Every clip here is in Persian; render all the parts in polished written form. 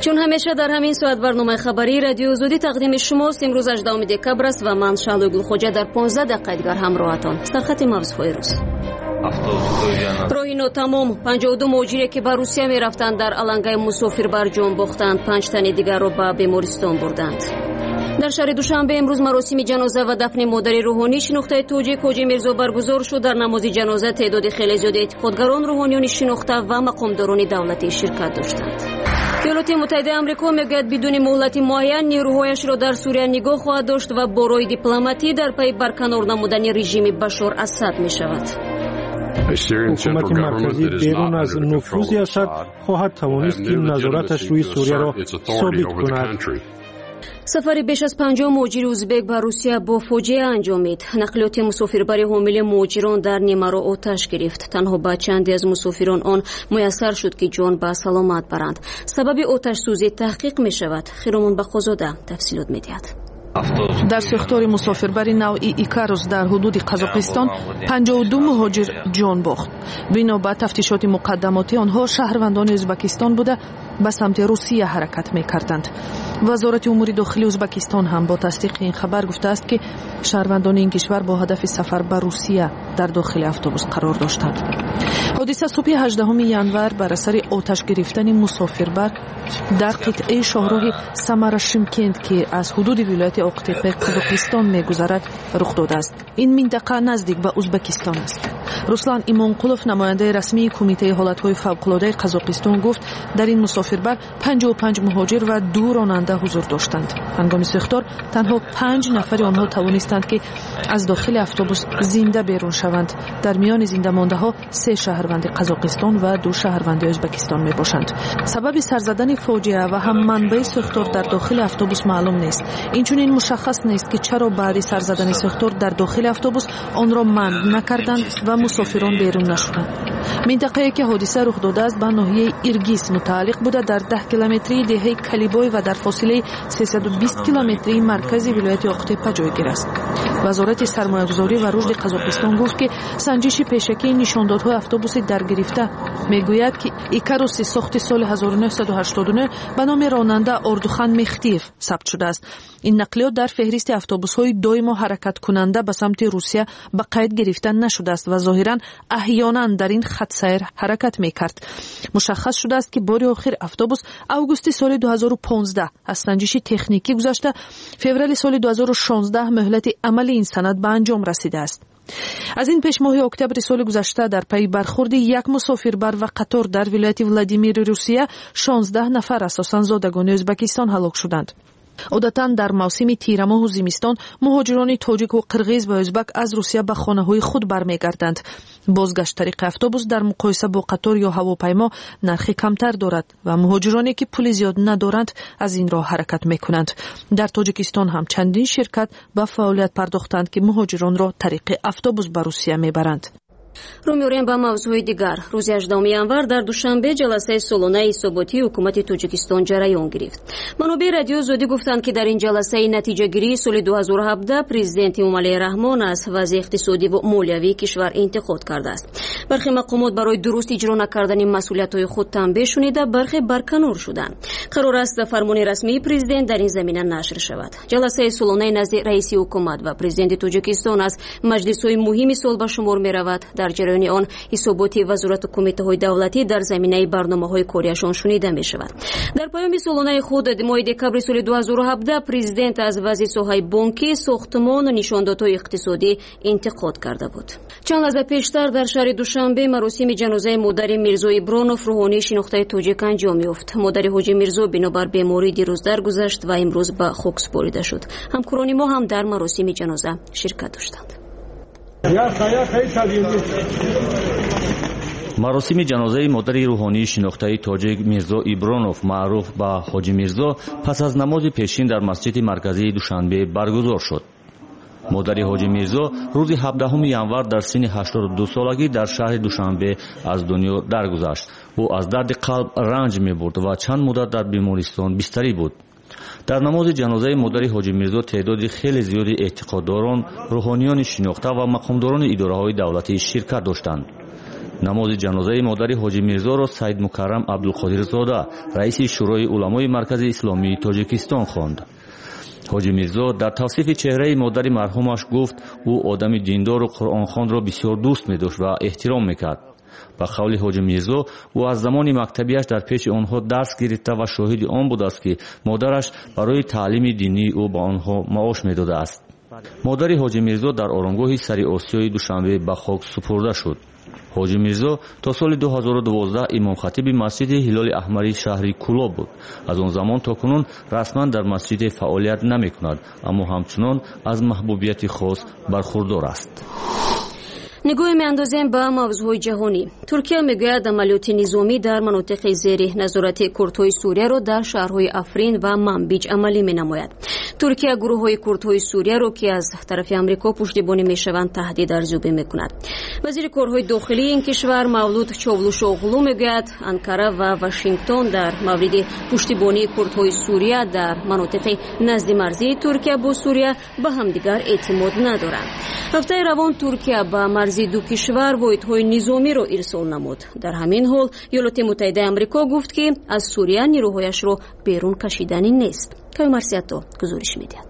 چون همیشه در همین ساعت برنامه خبری رادیو زودی تقدیم شماست. امروز 18 دکبر است و من شالوگل خوجا در 15 دقیقه دیگر همراهتان. سرخط موضوعهای روز. راهی ناتمام 52 مهاجری که به روسیه می رفتند در علنگای مسافربر جان باختند. 5 تن دیگر را به بیمارستان بردند. در شهر دوشنبه امروز مراسم جنازه و دفن مادر روحانی شناخته توجیه حاجی میرزا برگزار شد. در نماز جنازه تعداد خیلی زیاد اعتقادگران روحانیان شناخته و مقامداران دولتی شرکت داشتند. ایالات متحده آمریکا میگوید بدون مهلت معین نیروهایش را در سوریه نگاه خواهد داشت و با راه دیپلماتی در پی برکنار نمودن رژیم بشار اسد می شود. حکومت مرکزی بیرون از نفوذ اسد خواهد توانست که نظارتش روی سوریه را ثابت کند. سفری بیش از 50 مهاجر ازبک به روسیه با فاجعه انجامید. نقلیات مسافربر حامل مهاجران در نیمرو آتش گرفت. تنها به چندی از مسافران آن میسر شد که جان به سلامت برند. سبب آتش سوزی تحقیق می شود. خیرمان بخزاده تفصیلات می دهد. در ساختار مسافربر نوعی ایکاروس در حدود قزاقستان 52 مهاجر جان باخت. بنا به تفتیشات مقدماتی آنها شهروندان ازبکستان بوده به سمت روسیه حرکت می‌کردند. وزارت امور داخلی ازبکستان هم با تصدیق این خبر گفته است که شهروندان این کشور با هدف سفر به روسیه در داخل اتوبوس قرار داشتند. حادثه صبح 18 ینور بر اثر آتش گرفتن مسافربر در قطعه شاهراه سمر شیمکند که از حدود ولایت اقتیپه قزاقستان می‌گذرد رخ داده است. این منطقه نزدیک به ازبکستان است. رسلان ایمانقولوف نماینده رسمی کمیته حالت‌های فوق‌العاده قزاقستان گفت در این مسافربر 55 مهاجر و 2 راننده حضور داشتند. هنگام ساختار تنها 5 نفر آنها توانستند که از داخل اتوبوس زنده بیرون شوند. در میان زنده مانده‌ها 3 شهروند قزاقستان و 2 شهروند ازبکستان میباشند. سبب سر زدن فاجعه و هم منبع ساختار در داخل اتوبوس معلوم نیست. اینچنین مشخص نیست که چرا بعد سر زدن ساختار در داخل اتوبوس آن را منع نکردند و مسافران بیرون نشدند. منطقه‌ای که حادثه رخ داده است به ناحیه ایرگیس متعلق بوده در 10 کیلومتری دهه کلیبای و در فاصله 320 کیلومتری مرکز ولایت اقتیپه جایگیر است. وزارت سرمایه‌گذاری و رشد قزاقستان گفت که سنجش پیشکی نشاندادهای اتوبوس درگرفته میگوید که ایکاروس ساخت سال 1989 به نام راننده اردوخان مختیف ثبت شده است. این نقلیات در فهرست اتوبوس‌های دائما حرکت کننده به سمت روسیه به قید گرفتن نشده است و ظاهراً احیانا در این خط سیر حرکت می‌کرد. مشخص شده است که بار آخر اتوبوس اوگوست سال 2015 از سنجش تکنیکی گذشته. فوریه سال 2016 مهلت عمل این سند به انجام رسیده است. از این پیش ماه اکتبر سال گذشته در پی برخورد یک مسافربر و قطار در ولایت ولادیمیر روسیه 16 نفر اساساً زادگان ازبکستان هلاک شدند. عادتاً در موسم تیر ماه و زمستان مهاجران تاجیک و قرغیز و ازبک از روسیه به خانه‌های خود برمیگردند. بازگشت طریق اتوبوس در مقایسه با قطار یا هواپیما نرخ کمتر دارد و مهاجرانی که پول زیاد ندارند از این راه حرکت میکنند. در تاجیکستان هم چندین شرکت به فعالیت پرداختند که مهاجران را طریق اتوبوس به روسیه میبرند. رو می‌آوریم به موضوع دیگر. روز 18 ینور در دوشنبه جلسه سالانه حساباتی حکومت تاجیکستان جریان گرفت. منابع رادیو زودی گفتند که در این جلسه نتیجه گیری سال 2017 پرزیدنت امالی رحمان از وضع اقتصادی و مالیوی کشور انتقاد کرده است. برخی مقامات برای درست اجرا نکردن مسئولیت‌های خود تنبیه شنیده، برخی برکنار شدند. قرار است فرمان رسمی پرزیدنت در این زمینه نشر شود. جلسه سالانه نزد رئیس حکومت و پرزیدنت تاجیکستان از مجلس‌های مهم سال به شمار می‌رود. در جریان آن حساباتی وزارت و کمیته‌های دولتی در زمینه برنامه‌های کاریشان شنیده می‌شود. در پایان سالانه خود ماه دکبر سال 2017 پرزیدنت از وضع ساحه بانکی، ساختمان و نشاندادهای اقتصادی انتقاد کرده بود. چند لحظه پیشتر در شهر دوشنبه مراسم جنازه مادر میرزا ایبرانوف روحانی شناخته توجیک انجام یافت. مادر حاجی میرزا بنابر بیماری دیروز درگذشت و امروز به خاک سپرده شد. همکاران ما هم در مراسم جنازه شرکت داشتند. مراسم جنازه مادر روحانی شناخته تاجیک میرزا ایبرانوف معروف به حاجی میرزا پس از نماز پیشین در مسجد مرکزی دوشنبه برگزار شد. مادر حاجی میرزا روز 17 ینور در سن 82 سالگی در شهر دوشنبه از دنیا درگذشت. او از درد قلب رنج می‌برد و چند مدت در بیمارستان بستری بود. در نماز جنازه مادر حاجی میرزا تعداد خیلی زیادی اعتقادداران، روحانیان شناخته و مقامداران اداره‌های دولتی شرکت داشتند. намози ҷанозаи модари ҳоҷи мирзоро Саид Мукаррам Абдулқодирзода, раиси шӯрои уламои маркази исломии Тоҷикистон хонд. ҳоҷи мирзо дар тавсифи чеҳраи модари марҳумаш гуфт, ӯ одами диндору қуръонхонро бисёр дӯст медошт ва эҳтиром мекард. ба қавли ҳоҷи мирзо, ӯ аз замони мактабиаш дар пеши онҳо дарс гирифта ва шоҳиди он будааст, ки модараш барои таълими динии ӯ ба онҳо маош медодааст. модари ҳоҷи мирзо дар оромгоҳи сари Осиёи Душанбе ба хок супурда шуд. ҳоҷи мирзо то соли 2012 имомхатиби масҷиди Ҳилоли Аҳмари шаҳри Куло буд. аз он замон то кунун расман дар масҷиде фаъолият намекунад, аммо ҳамчунон аз маҳбубияти хос бархурдор аст. нигоҳе меандозем ба мавзӯъҳои ҷаҳонӣ. туркия мегӯяд амалиёти низомӣ дар манотиқи зери назорати курдҳои сурияро дар шаҳрҳои Африн ва Манбиҷ амалӣ менамояд. туркия гурӯҳҳои курдҳои сурияро ки аз тарафи амрико пуштибонӣ мешаванд таҳдид арзёбӣ мекунад. вазири корҳои дохилии ин кишвар Мавлуд Човлушоғлу мегӯяд, Анкара ва Вашингтон дар мавриди пуштибонии курдҳои Сурия дар манотиқи назди марзии Туркия бо Сурия ба ҳамдигар эътимод надоранд. ҳафтаи равон Туркия ба марзи ду кишвар воҳидҳои низомиро ирсол намуд. дар ҳамин ҳол Иёлоти Муттаҳидаи Амрико гуфт, ки аз Сурия нирӯҳояшро берун кашидани нест. Каймарсиято гузориш медиҳад.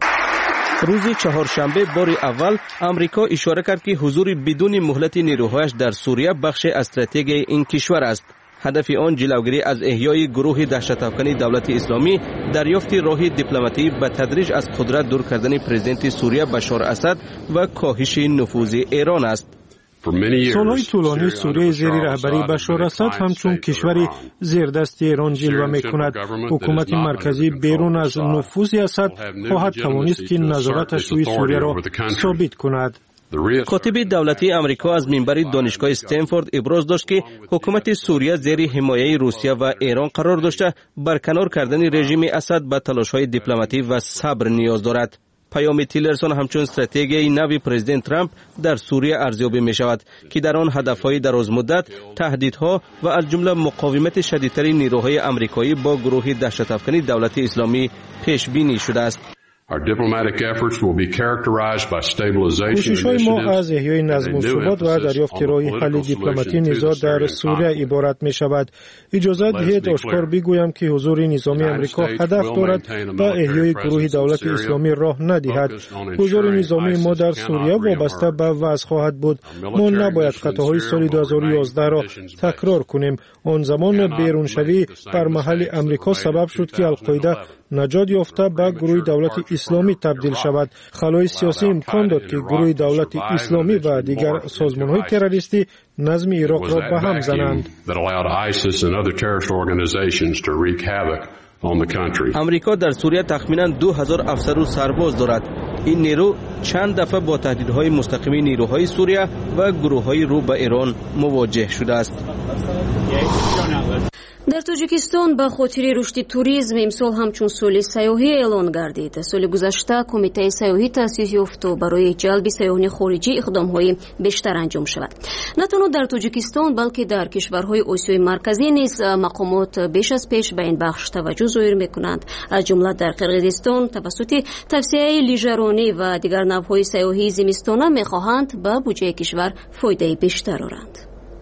рӯзи чаҳоршанбе бори аввал амрико ишора кард, ки ҳузури бидуни муҳлати нирӯҳояш дар Сурия бахше аз стратегияи ин кишвар аст. ҳадафи он ҷилавгирӣ аз эҳёи гурӯҳи даҳшатафкани давлати исломӣ, дарёфти роҳи дипломатӣ ба тадриҷ аз қудрат дур кардани президенти Сурия Башор Асад ва коҳиши нуфузи Эрон аст. солҳои тӯлонӣ Сурияи зери раҳбарии Башор Асад ҳамчун кишвари зердасти Эрон ҷилва мекунад. ҳукумати марказӣ берун аз нуфузи Асад хоҳад тавонист, ки назораташ рӯи Сурияро собит кунад. котиби давлатии амрико аз минбари донишгоҳи Стенфорд иброз дошт, ки ҳукумати Сурия зери ҳимояи Русия ва Эрон қарор дошта, барканор кардани режими Асад ба талошҳои дипломатӣ ва сабр ниёз дорад. паёми Тиллерсон ҳамчун стратегияи нави президент Трамп дар Сурия арзёбӣ мешавад, ки дар он ҳадафҳои дарозмуддат, таҳдидҳо ва аз ҷумла муқовимати шадидтари нирӯҳои амрикоӣ бо гурӯҳи даҳшатафкани давлати исломӣ пешбинӣ шудааст. кӯшишҳои мо аз эҳёи назму субот ва дарёфти роҳи ҳалли дипломатии низоъ дар Сурия иборат мешавад. иҷозат диҳед ошкор бигӯям, ки ҳузури низомии амрико ҳадаф дорад ба эҳёи гурӯҳи давлати исломӣ роҳ надиҳад. ҳузури низомии мо дар Сурия вобаста ба вазъ хоҳад буд. мо набояд хатоҳои соли 2011-ро такрор кунем. он замон беруншавӣ бармаҳалли амрико сабаб шуд, ки алқоида наҷот ёфта ба гурӯҳи давлати исломӣ табдил шавад. халои сиёсӣ имкон дод, ки гурӯҳи давлати исломӣ ва дигар созмонҳои террористӣ назми Ироқро ба ҳам зананд. амрико дар Сурия тахминан 2000 афсару сарбоз дорад. ин нерӯ чанд дафъа бо таҳдидҳои мустақими нерӯҳои Сурия ва гурӯҳҳои рӯ ба Эрон мувоҷеҳ шудааст. дар Тоҷикистон ба хотири рушди туризм имсол ҳамчун соли сайёҳӣ эълон гардид. соли гузашта Кумитаи сайёҳӣ таъсис ёфт то барои ҷалби сайёҳони хориҷӣ иқдомҳои бештар анҷом шавад. на танҳо дар Тоҷикистон, балки дар кишварҳои Осиёи марказӣ низ мақомот беш аз пеш ба ин бахш таваҷҷӯҳ зоҳир мекунанд. аз ҷумла дар Қирғизистон тавассути тавсеяи лижаронӣ ва дигар навъҳои сайёҳии зимистона мехоҳанд ба буҷаи кишвар фоидаи бештар оранд.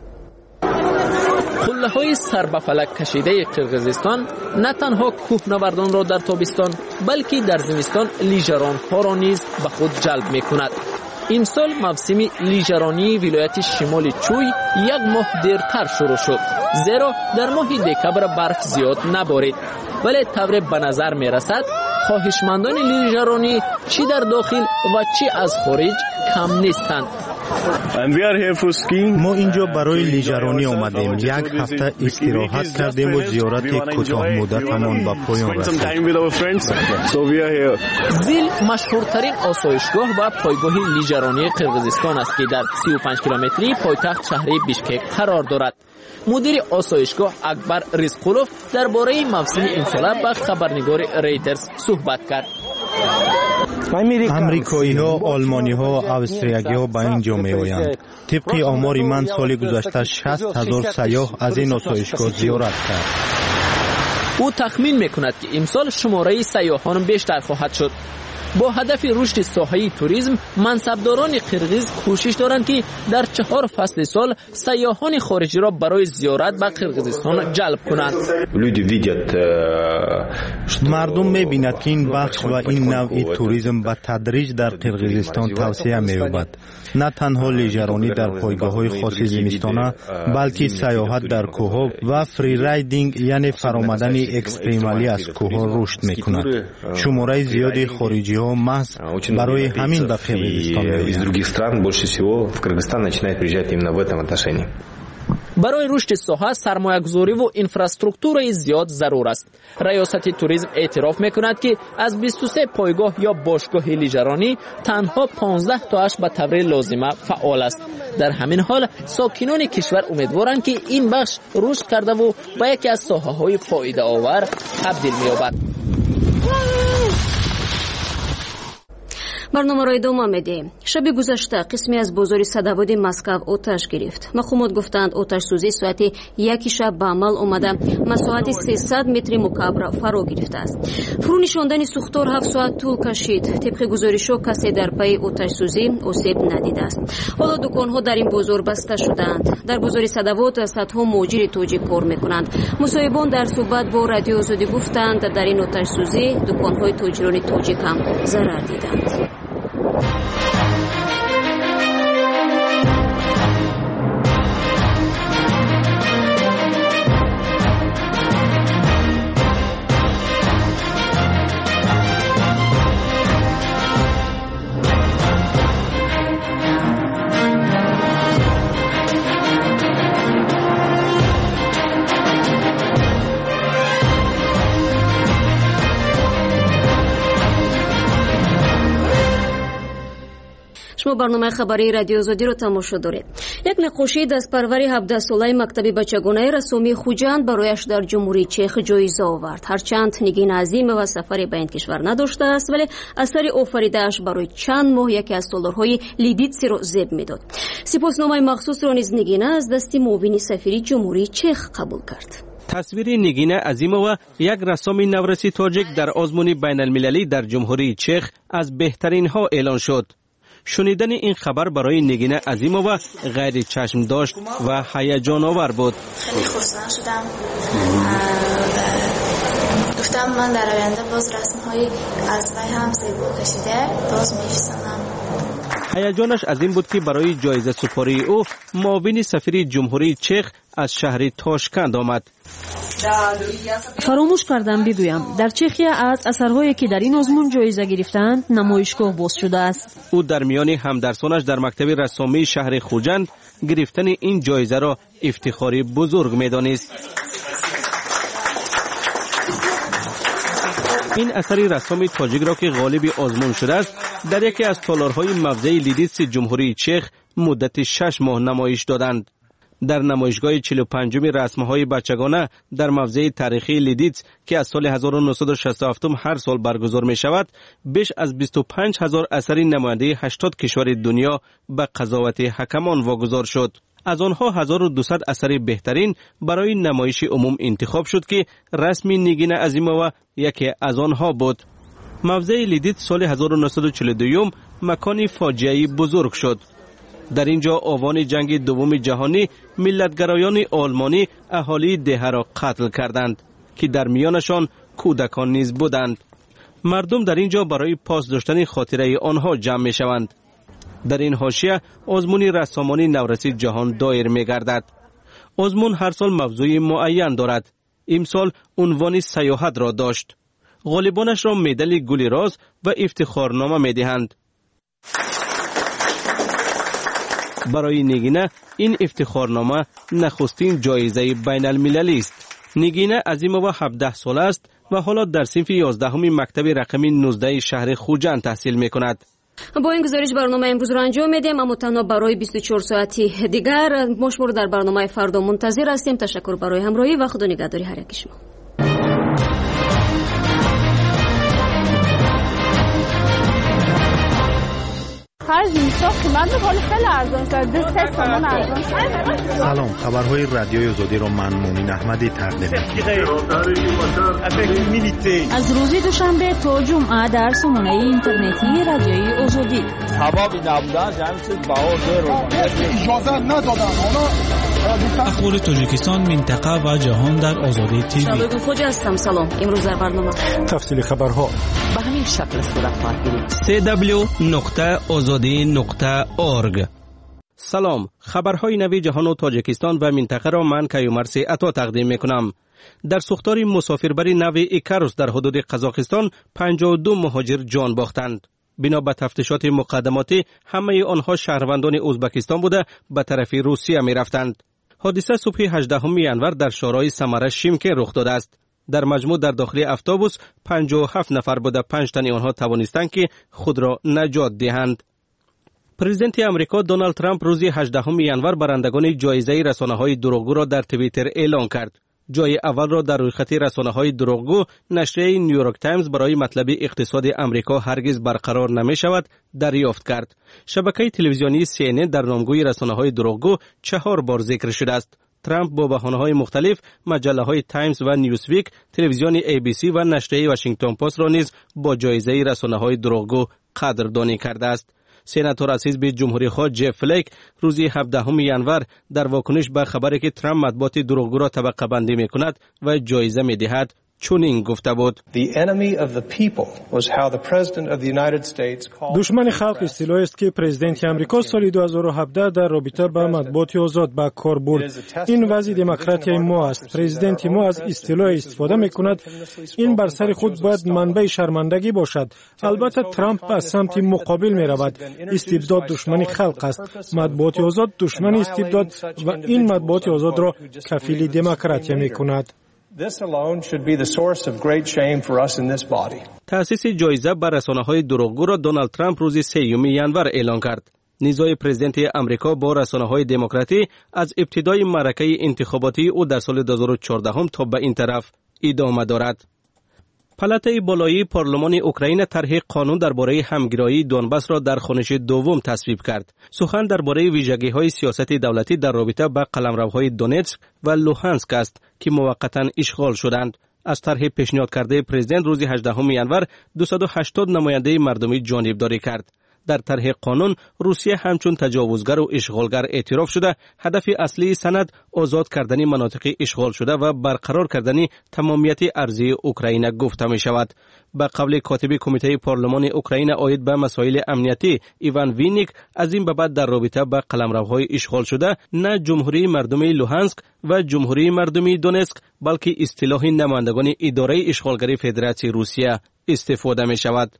қуллаҳои сарбафалак кашидаи Қирғизистон на танҳо кӯҳнавардонро дар тобистон, балки дар зимистон лижаронҳоро низ ба худ ҷалб мекунад. имсол мавсими лижаронии вилояти шимоли Чуй як моҳ дертар шурӯъ шуд, зеро дар моҳи декабр барф зиёд наборид. вале тавре ба назар мерасад, хоҳишмандони лижаронӣ чӣ дар дохил ва чӣ аз хориҷ кам нестанд. мо инҷо барои лижаронӣ омадем. як ҳафта истироҳат кардем ва зиёрати кӯтоҳмуддатамон ба поён расид. зил машҳуртарин осоишгоҳ ва пойгоҳи лижаронии Қирғизистон аст, ки дар 35 километри пойтахт шаҳри Бишкек қарор дорад. мудири осоишгоҳ Акбар Ризқулов дар бораи мавсими имсола ба хабарнигори Reuters суҳбат кард. амрикоиҳо, олмониҳо, австриягиҳо ба ин ҷо меоянд. тибқи омори ман соли гузашта 60,000 сайёҳ аз ин осоишгоҳ зиёрат кард. ӯ тахмин мекунад, ки имсол шумораи сайёҳон бештар хоҳад шуд. با هدف رشد ساحه توریسم منصبداران قرغیز کوشش دارند که در 4 فصل سال سیاحان خارجی را برای زیارت به قرغیزستان جلب کنند. مردم می‌بینند که این بخش و این نوع توریسم به تدریج در قرغیزستان توسعه می‌یابد. نه تنها لیژرانی در پایگاه‌های خاص زمستانه، بلکه سیاحت در کوه‌ها و فری رایدینگ یعنی فرآمدن اکستریمالی از کوه‌ها رشد می‌کند. شماره زیادی خارجی‌ها محض برای همین به قرغیزستان می‌آیند. برای رشد ساحه سرمایه‌گذاری و اینفراستراکتور زیاد ضرور است. ریاست توریسم اعتراف می‌کند که از 23 پایگاه یا باشگاه لیژرانی تنها 15 تاش به طور لازمه فعال است. در همین حال ساکنان کشور امیدوارند که این بخش رشد کرده و به یکی از ساحه‌های فایده آور تبدیل می‌یابد. برنامه را ادامه میدیم. شب گذشته قسمی از بازار صدواد مسکو آتش گرفت. مخمود گفتند آتش سوزی ساعت 1 شب به عمل آمده مساحت 300 متر مکعب را فرا گرفته است. فرو نشاندن سوختار 7 ساعت طول کشید. طبق گزارش‌ها کسی در پی آتش سوزی آسیب ندیده است. حالا دکان‌ها در این بازار بسته شدند. در بازار صدواد صدها مهاجر توجی کار می‌کنند. مصاحبان در صحبت با رادیو آزادی گفتند در این آتش سوزی دکان‌های تاجران توجی هم ضرر دیدند. شما برنامه خبری رادیو آزادی رو تماشا دارید. یک نقاشی دستپرور 17 ساله مکتب بچگانه رسامی خوجند برایش در جمهوری چخ جایزه آورد. هرچند نگین عظیم و سفری به این کشور نداشته است، ولی اثر آفریده‌اش برای چند ماه یکی از تالارهای لیدیتسی را زیب میداد. سپاسنامه مخصوص را نیز نگین از دست معاون سفیر جمهوری چخ قبول کرد. تصویر نگین عظیمووا یک رسام نورسی تاجیک در آزمون بین المللی در جمهوری چخ از بهترین ها اعلان شد. شنیدن این خبر برای نگین عظیمووا غیر چشم داشت و هیجان آور بود. خیلی خوشحال شدم. گفتم من در آینده باز رسم‌های از وی هم زیبا کشیده باز می‌شنم. هیجانش از این بود که برای جایزه سپاری او معاون سفیر جمهوری چخ از شهر تاشکند آمد. فراموش کردم بگویم در چخیا از اثرهایی که در این آزمون جایزه گرفتند نمایشگاه باز شده است. او در میان همدرسانش در مکتب رسامی شهر خوجند گرفتن این جایزه را افتخاری بزرگ می‌دانست. این اثری رسامی تاجیک را که غالب آزمون شده است در یکی از تالارهای موزه لیدیتس جمهوری چخ مدت 6 ماه نمایش دادند. در نمایشگاه 45 رسم‌های بچگانه در موزه تاریخی لیدیتس که از سال 1967 هر سال برگزار می شود، بیش از 25,000 اثر نماینده 80 کشور دنیا به قضاوت حکمان واگذار شد. از آنها 1200 اثر بهترین برای نمایش عموم انتخاب شد که رسم نگین عظیمووا یکی از آنها بود. موزه لیدیتس سال 1942 مکانی فاجعه‌ای بزرگ شد. در اینجا آوان جنگ دوم جهانی ملتگرایان آلمانی اهالی دهه را قتل کردند که در میانشان کودکان نیز بودند. مردم در اینجا برای پاس داشتن خاطره آنها جمع می شوند. در این حاشیه آزمون رسامان نورسی جهان دایر می گردد. آزمون هر سال موضوع معین دارد. امسال عنوان سیاحت را داشت. غالبانش را مدال گل راز و افتخارنامه می دهند. برای نگینه این افتخارنامه نخستین جایزه بین المللی است. نگینه عظیمووا 17 ساله است و حالا در صنف 11 مکتب رقم 19 شهر خوجند تحصیل می کند. با این گزارش برنامه امروز را انجام میدیم، اما تنها برای 24 ساعتی دیگر. ما شما در برنامه فردا منتظر هستیم. تشکر برای همراهی و خدا نگهداری هر یک شما. خرج میشه قیمت ولی خیلی ارزان شده 3 تومن ارزان شده. سلام، خبرهای رادیوی آزادی رو من مؤمن احمدی تقدیم می‌کنم. از روز دوشنبه تا جمعه در سامانه اینترنتی رادیوی آزادی. حبابی نبودن جمعی چیز باور رو اجازه ندادن. اخبار تاجیکستان، منطقه و جهان در آزادی تیوی. شبکه خوج هستم. سلام. امروز در برنامه تفصیل خبرها به همین شکل صورت خواهد گرفت. www.azadi.org. سلام، خبرهای نوی جهان و تاجیکستان و منطقه را من کیومرث عطا تقدیم میکنم. در سوختار مسافربری نوی ایکاروس در حدود قزاقستان 52 مهاجر جان باختند. بنا به تفتیشات مقدماتی همه آنها شهروندان ازبکستان بوده به طرف روسیه می رفتند. حادثه صبح 18 ینور در شورای سمره شیمکن رخ داده است. در مجموع در داخل اتوبوس 57 نفر بوده، 5 تن آنها توانستند که خود را نجات دهند. پرزیدنت امریکا دونالد ترامپ روز 18 ینور برندگان جایزه رسانه‌های دروغگو را در توییتر اعلام کرد. جای اول را در رویخط رسانه‌های دروغگو نشریه نیویورک تایمز برای مطلب اقتصاد امریکا هرگز برقرار نمی‌شود دریافت کرد. شبکه تلویزیونی CNN در نامگوی رسانه‌های دروغگو 4 بار ذکر شده است. ترامپ با بهانه‌های مختلف مجله‌های تایمز و نیوزویک، تلویزیون ABC و نشریه واشنگتن پست را نیز با جایزه رسانه‌های دروغگو قدردانی کرده است. سناتور از حزب جمهوری خواه جف فلیک روز 17 ینور در واکنش به خبری که ترامپ مطبوعات دروغگو را طبقه بندی می‌کند و جایزه می‌دهد چنین گفته بود: دشمن خلق اصطلاحی است که پرزیدنت امریکا سال 2017 در رابطه با مطبوعات آزاد به کار برد. این وضع دموکراسی ما است. پرزیدنت ما از اصطلاح استفاده می‌کند. این بر سر خود باید منبع شرمندگی باشد. البته ترامپ به سمت مقابل می‌رود. استبداد دشمن خلق است. مطبوعات آزاد دشمن استبداد و این مطبوعات آزاد را کفیل دموکراسی می‌کند. تأسیس جایزه بر رسانه‌های دروغگو را دونالد ترامپ روز 3 ینور اعلان کرد. نزاع پرزیدنت امریکا با رسانه‌های دموکراتی از ابتدای معرکه انتخاباتی او در سال 2014 تا به این طرف ادامه دارد. پالاتای بالایی پارلمان اوکراین طرح قانون درباره همگرایی دونباس را در خوانش دوم تصویب کرد. سخن درباره ویژگی‌های سیاست دولتی در رابطه با قلمروهای دونتسک و لوهانسک است که موقتاً اشغال شدند. از طرح پیشنهاد کرده پرزیدنت روز 18 ینور 280 نماینده مردمی جانبداری کرد. در طرح قانون روسیه همچون تجاوزگر و اشغالگر اعتراف شده. هدف اصلی سند آزاد کردن مناطق اشغال شده و برقرار کردن تمامیت ارضی اوکراین گفته می شود. به قول کاتب کمیته پارلمان اوکراین عاید به مسائل امنیتی ایوان وینیک، از این به بعد در رابطه با قلمروهای اشغال شده نه جمهوری مردمی لوهانسک و جمهوری مردمی دونتسک بلکه اصطلاح نمایندگان اداره اشغالگری فدراسیون روسیه استفاده می شود.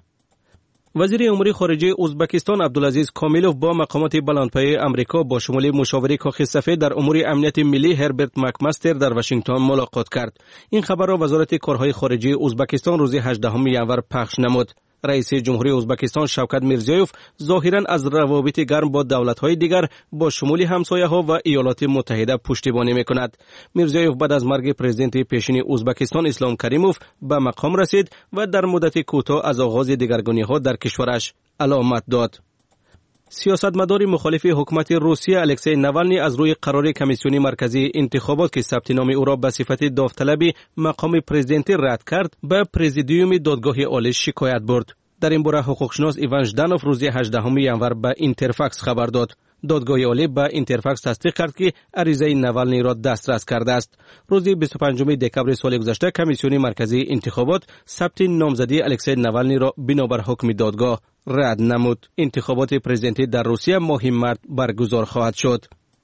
وزیر امور خارجه ازبکستان عبدالعزیز کامیلوف با مقامات بلندپایه امریکا با شمول مشاور کاخ سفید در امور امنیت ملی هربرت مکمستر در واشنگتن ملاقات کرد. این خبر را وزارت کارهای خارجه ازبکستان روز 18 ینور پخش نمود. رئیس جمهوری ازبکستان شوکت میرزیوف ظاهراً از روابط گرم با دولت‌های دیگر با شمول همسایه‌ها و ایالات متحده پشتیبانی می‌کند. میرزیوف بعد از مرگ پرزیدنت پیشین ازبکستان اسلام کریموف به مقام رسید و در مدت کوتاه از آغاز دگرگونی‌ها در کشورش علامت داد. سیاستمدار مخالف حکومت روسیه الکسی ناوالنی از روی قرار کمیسیون مرکزی انتخابات که ثبت نام او را به صفت داوطلب مقام پرزیدنتی رد کرد به پرزیدیوم دادگاه عالی شکایت برد. در این باره حقوقشناس ایوان ژدانوف روز 18 ینور به اینترفاکس خبر داد. دادگاه عالی به اینترفاکس تصدیق کرد که عریضه ناوالنی را دسترس کرده است. روز 25 دکبر سال گذشته کمیسیون مرکزی انتخابات ثبت نامزدی الکسی ناوالنی را بنابر حکم دادگاه رد نمود. انتخابات پرزیدنتی در روسیه ماه مارس برگزار خواهد شد.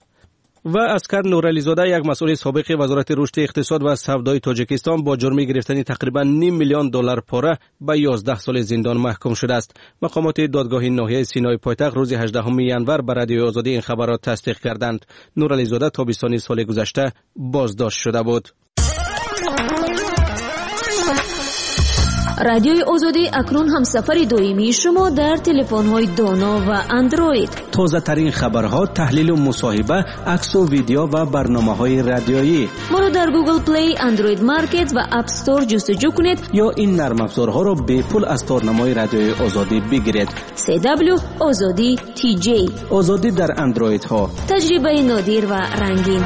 و اسکر نورعلی‌زاده، یک مسئول سابق وزارت رشد اقتصاد و سودای تاجیکستان، با جرم گرفتن تقریباً نیم میلیون دلار پاره به 11 سال زندان محکوم شده است. مقامات دادگاه ناحیه سینای پایتخت روز 18 ینور به رادیوی آزادی این خبر را تصدیق کردند. نورعلی‌زاده تابستان سال گذشته بازداشت شده بود. رادیوی آزادی اکنون هم سفر دائمی شما در تلفن‌های دانا و اندروید. تازه ترین خبرها، تحلیل و مصاحبه، عکس و ویدیو و برنامه‌های رادیویی. ما را در گوگل پلی، اندروید مارکت و اپ استور جستجو کنید یا این نرم افزارها را به پول از تارنمای رادیوی آزادی بگیرید. CW آزادی TJ. آزادی در اندروید ها. تجربه نادر و رنگین.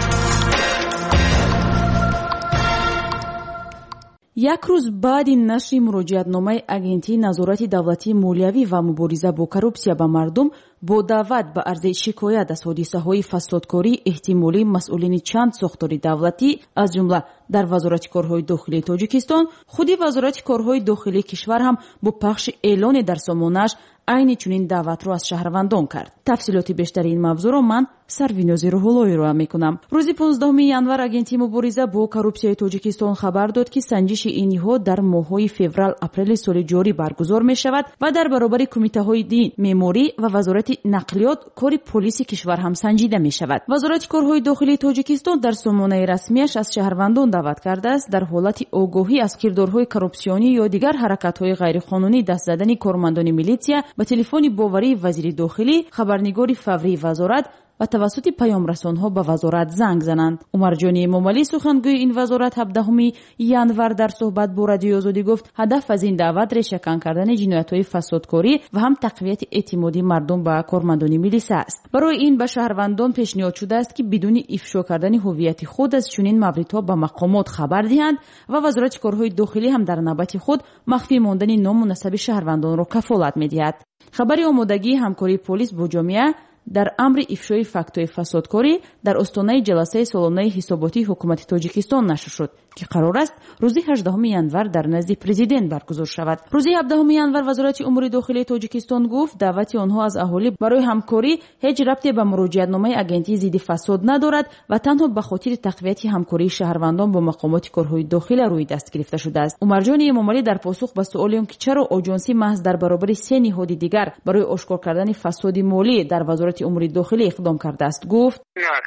یک روز بعد نشر مراجعتنامه агентии назорати давлатии молиявӣ ва мубориза бо коррупсия ба мардум бо даъват ба арзи шикоят аз ҳодисаҳои фасодкорӣ эҳтимолӣ масъулини чанд сохтори давлатӣ аз ҷумла дар вазорати корҳои дохилии тоҷикистон, худи вазорати корҳои дохилии кишвар ҳам бо пахши эълоне дар сомонааш айни чунин даъватро аз шаҳрвандон кард. тафсилоти бештари ин мавзӯъро ман сарвинози рӯҳуллоҳӣ роя мекунам. рӯзи 15 январ агентии мубориза бо коррупсияи тоҷикистон хабар дод ки санҷиши ин ниҳод дар моҳҳои феврал-апрели соли ҷорӣ баргузор мешавад ва дар баробари кумитаҳои дин, меъморӣ ва вазорати нақлиёт кори полиси кишвар ҳам санҷида мешавад. вазорати корҳои дохилии тоҷикистон дар сомонаи расмиаш аз шаҳрвандон даъват кардааст дар ҳолати огоҳӣ аз кирдорҳои коррупсионӣ ё дигар ҳаракатҳои ғайриқонунӣ даст задани кормандони милитсия ба телефони боварии вазири дохилӣ, хабарнигори фаврии вазорат ва тавассути паёмрасонҳо ба вазорат занг зананд. умарҷони эмомалӣ, сухангӯи ин вазорат, 17 январ дар суҳбат бо радиои Озодӣ гуфт, ҳадаф аз ин даъват решакан кардани ҷиноятҳои фасодкорӣ ва ҳам тақвияти эътимоди мардум ба кормандони милиса аст. барои ин ба шаҳрвандон пешниҳод шудааст ки бидуни ифшо кардани ҳуввияти худ аз чунин мавридҳо ба мақомот хабар диҳанд ва вазорати корҳои дохилӣ ҳам дар навбати худ махфӣ мондани ному насаби шаҳрвандонро кафолат медиҳад. хабари омодагии ҳамкории полис бо ҷомеа дар амри ифшои фактҳои фасодкорӣ дар остонаи ҷаласаи солонаи ҳисоботии ҳукумати тоҷикистон нашр шуд ки қарор аст рӯзи 18 январ дар назди президент баргузор шавад. рӯзи 17 январ вазорати умури дохилии тоҷикистон гуфт даъвати онҳо аз аҳолӣ барои ҳамкорӣ ҳеҷ рабте ба муроҷиатномаи агентии зидди фасод надорад ва танҳо ба хотири тақвияти ҳамкории шаҳрвандон бо мақомоти корҳои дохила рӯи даст гирифта шудааст. умарҷони эмомалӣ дар посух ба суоли он ки чаро оҷонсӣ маҳз дар баробари се ниҳоди дигар барои ошкор кардани фасоди молӣ дар вазорати умури дохилӣ иқдом кардааст гуфт: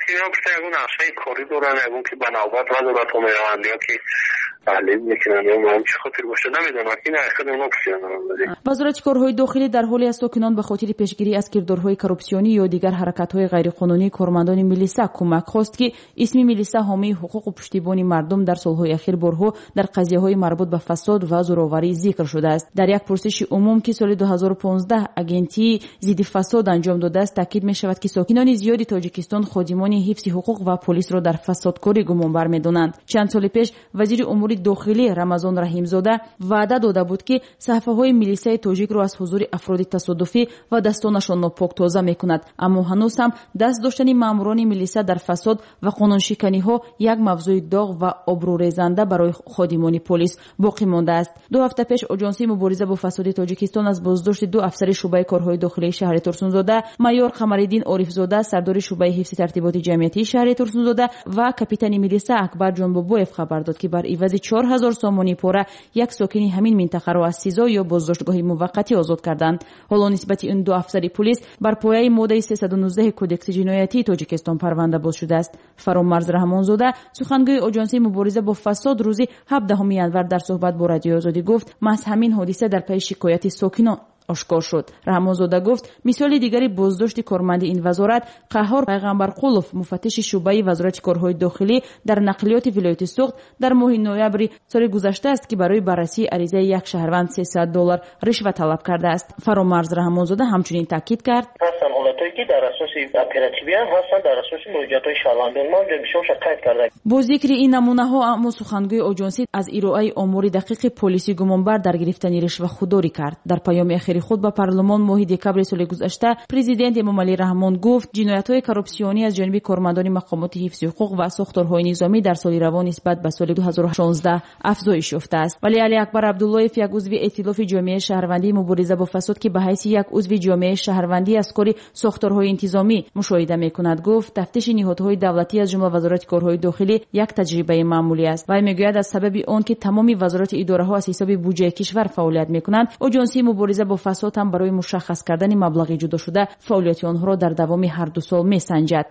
вазорати корҳои дохилӣ дар ҳоле аз сокинон ба хотири пешгирӣ аз кирдорҳои коррупсионӣ ё дигар ҳаракатҳои ғайриқонунии кормандони милиса кӯмак хост ки исми милиса ҳомии ҳуқуқу пуштибони мардум дар солҳои ахир борҳо дар қазияҳои марбут ба фасод ва зӯроварӣ зикр шудааст. дар як пурсиши умум ки соли 2015 агентии зидди фасод анҷом додааст таъкид мешавад ки сокинони зиёди тоҷикистон ходимони ҳифзи ҳуқуқ ва полисро дар фасодкорӣ гумонбар медонанд. чанд соли пеш вазири умури дохилӣ Рамазон Раҳимзода ваъда дода буд ки саҳфаҳои милисияи тоҷикро аз ҳузури афроди тасодуфӣ ва дастонашон нопок тоза мекунад, аммо ҳанӯз ҳам даст доштани маъмурони милиса дар фасод ва қонуншиканиҳо як мавзӯи доғ ва обрӯрезанда барои ходимони полис боқӣ мондааст. 2 ҳафта пеш оҷонсии мубориза бо фасоди тоҷикистон аз боздошти 2 афсари шуъбаи корҳои дохилии шаҳри Турсунзода, майёр Қамариддин Орифзода, сардори шуъбаи ҳифзи тартиботи ҷамъиятии шаҳри Турсунзода ва капитани милиса Акбар Ҷонбобоев хабар дод ки бар ивази 4000 сомони пора як сокини ҳамин минтақаро аз СИЗО ё боздоштгоҳи муваққатӣ озод карданд. ҳоло нисбати ин 2 афсари пулис бар пояи моддаи 319 кодекси ҷиноятии Тоҷикистон парванда боз шудааст. Фаромарз Раҳмонзода, сухангӯи оҷонсии мубориза бо фасод, рӯзи 17 январ дар суҳбат бо радиои Озодӣ гуфт, маҳз ҳамин ҳодиса дар пайи шикояти сокинон ошкор шуд. раҳмонзода гуфт, мисоли дигари боздошти корманди ин вазорат Қаҳҳор Пайғамбарқулов, муфаттиши шуъбаи вазорати корҳои дохилӣ дар нақлиёти вилояти Суғд дар моҳи ноябри соли гузашта аст ки барои баррасии аризаи як шаҳрванд $300 ришват талаб кардааст. Фаромарз Раҳмонзода ҳамчунин таъкид кард: ҳастанд ҳолатҳое ки дар асоси оперативиан ҳастанд, дар асоси муроҷиатҳои шаҳрвандон мо бисёр қайд карда. бо зикри ин намунаҳо аммо сухангӯи оҷонсӣ аз ироаи омори дақиқи полисӣ гумонбар дар гирифтани ришвахӯрдорӣ кард. дар паёми ахири худ ба парлумон моҳи декабри соли гузашта президент Эмомалӣ Раҳмон гуфт, ҷиноятҳои коррупсионӣ аз ҷониби кормандони мақомоти ҳифзи ҳуқуқ ва сохторҳои низомӣ дар соли равон нисбат ба соли 2016 афзоиш ёфтааст. вале Али Акбар Абдуллоев, як узви эътилофи ҷомеаи шаҳрвандии мубориза бо фасод ки ба ҳайси як узви ҷомеаи шаҳрвандӣ аз кори сохторҳои интизомӣ мушоҳида мекунад, гуфт, тафтиши ниҳодҳои давлатӣ аз ҷумла вазорати корҳои дохилӣ як таҷрибаи маъмулӣ аст. вай мегӯяд аз сабаби он ки тамоми вазорати идораҳо аз ҳисоби буҷаи кишвар фаъолият мекунанд, оҷонсии мубориза бо фасод ҳам барои мушаххас кардани маблағи ҷудошуда фаъолияти онҳоро дар давоми ҳар 2 сол месанҷад.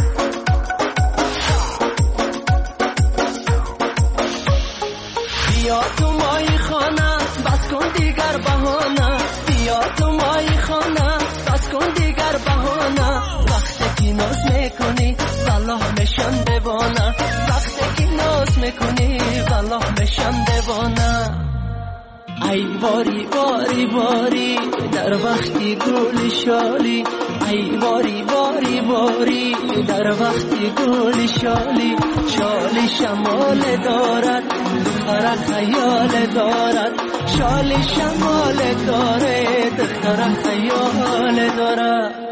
بیا دیوانه وقتی که ناز میکنی والله میشم دیوانه وقتی که ناز میکنی والله میشم دیوانه ای باری باری باری در وقتی گل شالی ای باری باری باری در وقتی گل شالی شالی شمال دارد دختر خیال دارد شالی شمال دارد دختر خیال دارد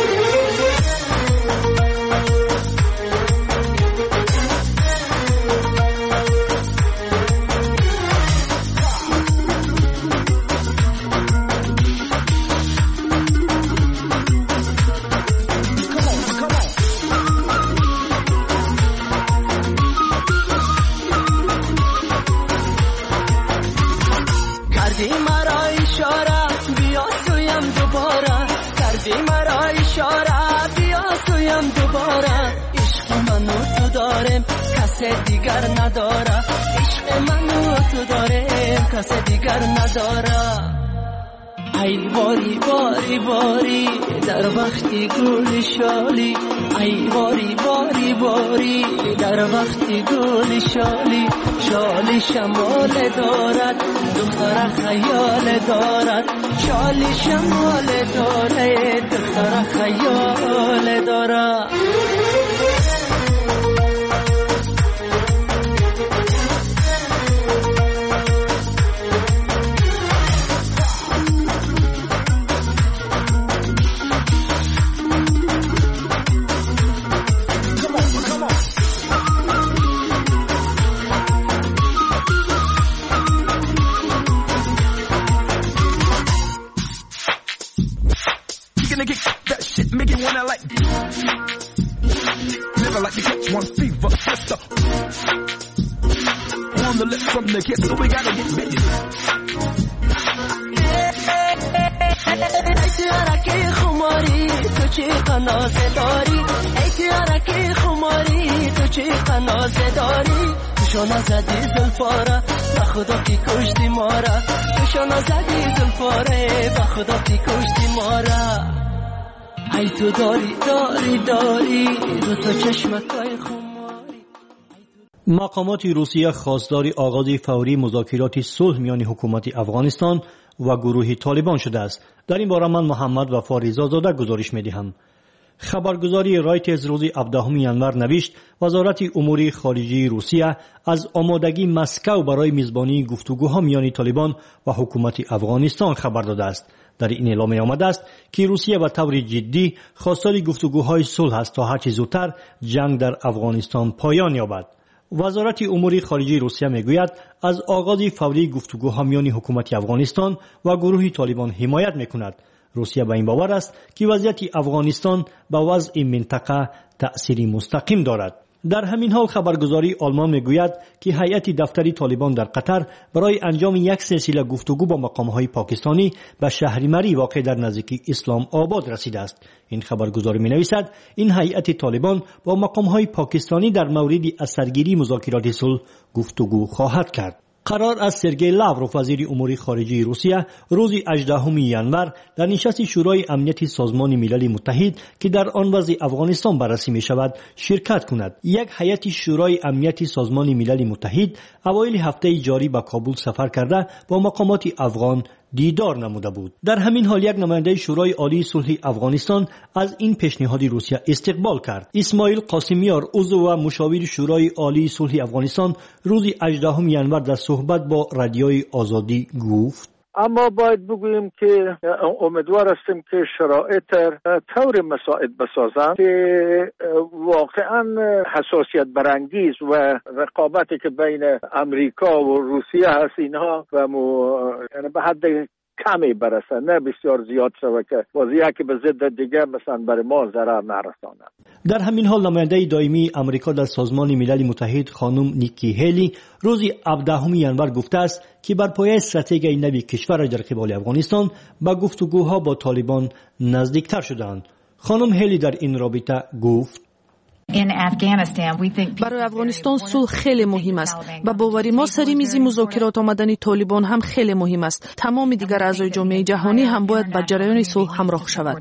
کسی دیگر نداره عشق منو تو داره کسی دیگر نداره ای باری باری باری در وقتی گل شالی ای باری باری باری در وقتی گل شالی شالی شمال دارد دختر خیال دارد شالی شمال دارد دختر خیال دارد شانا زدی زلفاره به خدا کی کشتی ماره شانا زدی زلفاره به خدا کی کشتی ماره ای تو داری داری داری دو تا چشمکای خماری. مقامات روسیه خواستار آغاز فوری مذاکرات صلح میان حکومت افغانستان و گروه طالبان شده است. در این باره من محمد وفا رضازاده گزارش می‌دهم. خبرگزاری رایترز روز 17 ژانویه نوشت وزارت امور خارجه روسیه از آمادگی مسکو برای میزبانی گفتگوها میان طالبان و حکومت افغانستان خبر داده است. در این اعلامیه آمده است که روسیه به طور جدی خواستار گفتگوهای صلح است تا هرچه زودتر جنگ در افغانستان پایان یابد. وزارت امور خارجه روسیه میگوید از آغاز فوری گفتگوها میان حکومت افغانستان و گروه طالبان حمایت میکند. روسیه به این باور است که وضعیت افغانستان به وضع منطقه تأثیری مستقیم دارد. در همین حال خبرگزاری آلمان میگوید که هیئت دفتری طالبان در قطر برای انجام یک سلسله گفتگو با مقامهای پاکستانی به شهر مری واقع در نزدیکی اسلام آباد رسیده است. این خبرگزاری مینویسد این هیئت طالبان با مقامهای پاکستانی در مورد اثرگیری مذاکرات صلح گفتگو خواهد کرد. قرار است سرگئی لاوروف وزیر امور خارجه روسیه روز 18 ژانویه در نشست شورای امنیت سازمان ملل متحد که در آن وضع افغانستان بررسی می شود شرکت کند. یک هیئت شورای امنیت سازمان ملل متحد اوایل هفته جاری به کابل سفر کرده با مقامات افغان دیدار نموده بود. در همین حال یک نماینده شورای عالی صلح افغانستان از این پیشنهاد روسیه استقبال کرد. اسماعیل قاسمیار عضو و مشاور شورای عالی صلح افغانستان روز 18 ژانویه در صحبت با رادیوی آزادی گفت اما باید بگوییم که امیدوار هستیم که شرایط طور مساعد بسازند که واقعا حساسیت برانگیز و رقابتی که بین امریکا و روسیه هست اینها یعنی به حد کمی برسه، نه بسیار زیاد شوه که وضعیت که به ضد دیگه مثلا برای ما ضرر نرسانه. در همین حال نماینده دائمی امریکا در سازمان ملل متحد خانم نیکی هیلی روز 17 ژانویه گفته است که بر پایه استراتژی نوی کشور در قبال افغانستان با گفتگوها با طالبان نزدیکتر شدند. خانم هیلی در این رابطه گفت برای افغانستان صلح خیلی مهم است. با باوری ما سری میز مذاکرات آمدن طالبان هم خیلی مهم است. تمام دیگر اعضای جامعه جهانی هم باید با جریان صلح همراه شود.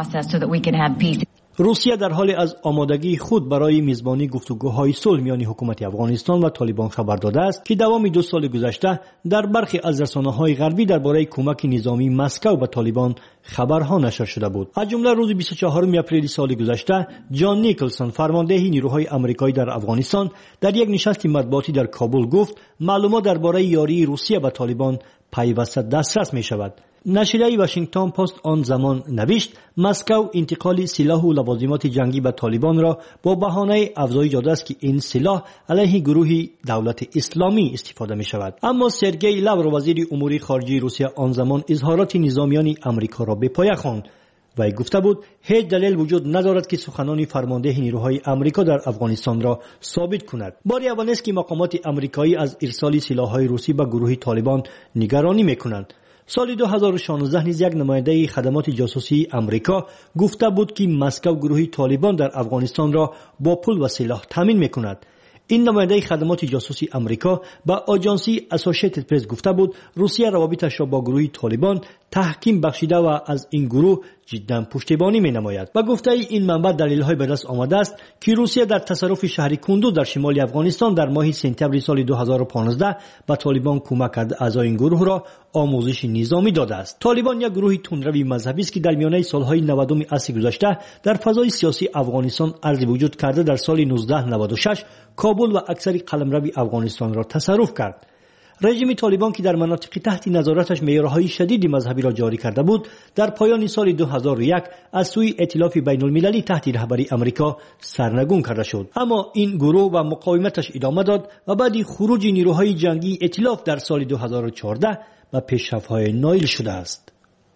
روسیه در حال از آمادگی خود برای میزبانی گفتگوهای صلح میان حکومت افغانستان و طالبان خبر داده است که دوام 2 سال گذشته در برخی از رسانه‌های غربی درباره کمک نظامی مسکو به طالبان خبرها نشر شده بود. از جمله روز 24 اپریل سال گذشته جان نیکلسون فرمانده نیروهای آمریکایی در افغانستان در یک نشست مطبوعاتی در کابل گفت معلومات درباره یاری روسیه به طالبان پیوسته دسترس می شود. نشریه واشنگتن پست آن زمان نوشت مسکو انتقال سلاح و لوازمات جنگی به طالبان را با بهانه افزایش داده است که این سلاح علیه گروه دولت اسلامی استفاده می شود. اما سرگئی لاورو وزیر امور خارجه روسیه آن زمان اظهارات نظامیان آمریکا را به پایه خواند و گفته بود هیچ دلیل وجود ندارد که سخنان فرمانده نیروهای آمریکا در افغانستان را ثابت کند. باری اول است که مقامات آمریکایی از ارسال سلاح‌های روسی به گروه طالبان نگرانی می‌کنند. سال 2016 نیز یک نماینده خدمات جاسوسی آمریکا گفته بود که مسکو گروه طالبان در افغانستان را با پول و سلاح تامین می‌کند. این نماینده خدمات جاسوسی آمریکا با آژانسی اسوسییتد پرس گفته بود روسیه روابطش را با گروه طالبان تحکیم بخشیده و از این گروه جدا پشتیبانی می‌نماید. با گفته این منبع دلیل‌های به دست آمده است که روسیه در تصرف شهر کندوز در شمال افغانستان در ماه سپتامبر سال 2015 به طالبان کمک کرده اعضای این گروه را آموزش نظامی داده است. طالبان یک گروه تندروی مذهبی است که در میانه سال‌های 90 عصر گذشته در فضای سیاسی افغانستان عرض وجود کرده در سال 1996 کابل و اکثر قلمرو افغانستان را تصرف کرد. رژیم طالبان که در مناطق تحت نظارتش معیارهای شدید مذهبی را جاری کرده بود در پایان سال 2001 از سوی ائتلاف بین المللی تحت رهبری آمریکا سرنگون کرده شد. اما این گروه و مقاومتش ادامه داد و بعد خروج نیروهای جنگی ائتلاف در سال 2014 به پیشرفت‌های نایل شده است.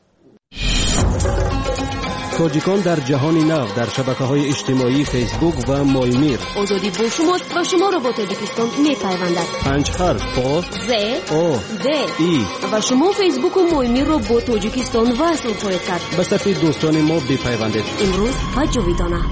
تاجیکان در جهان نو در شبکه‌های اجتماعی فیسبوک و مایمیر. آزادی با شماست و شما را با تاجیکستان می‌پیوندد. 5 حرف با ز او د ای و شما فیسبوک و مایمیر را با تاجیکستان وصل خواهید کرد. به صف دوستان ما بپیوندید. امروز و جاویدانه.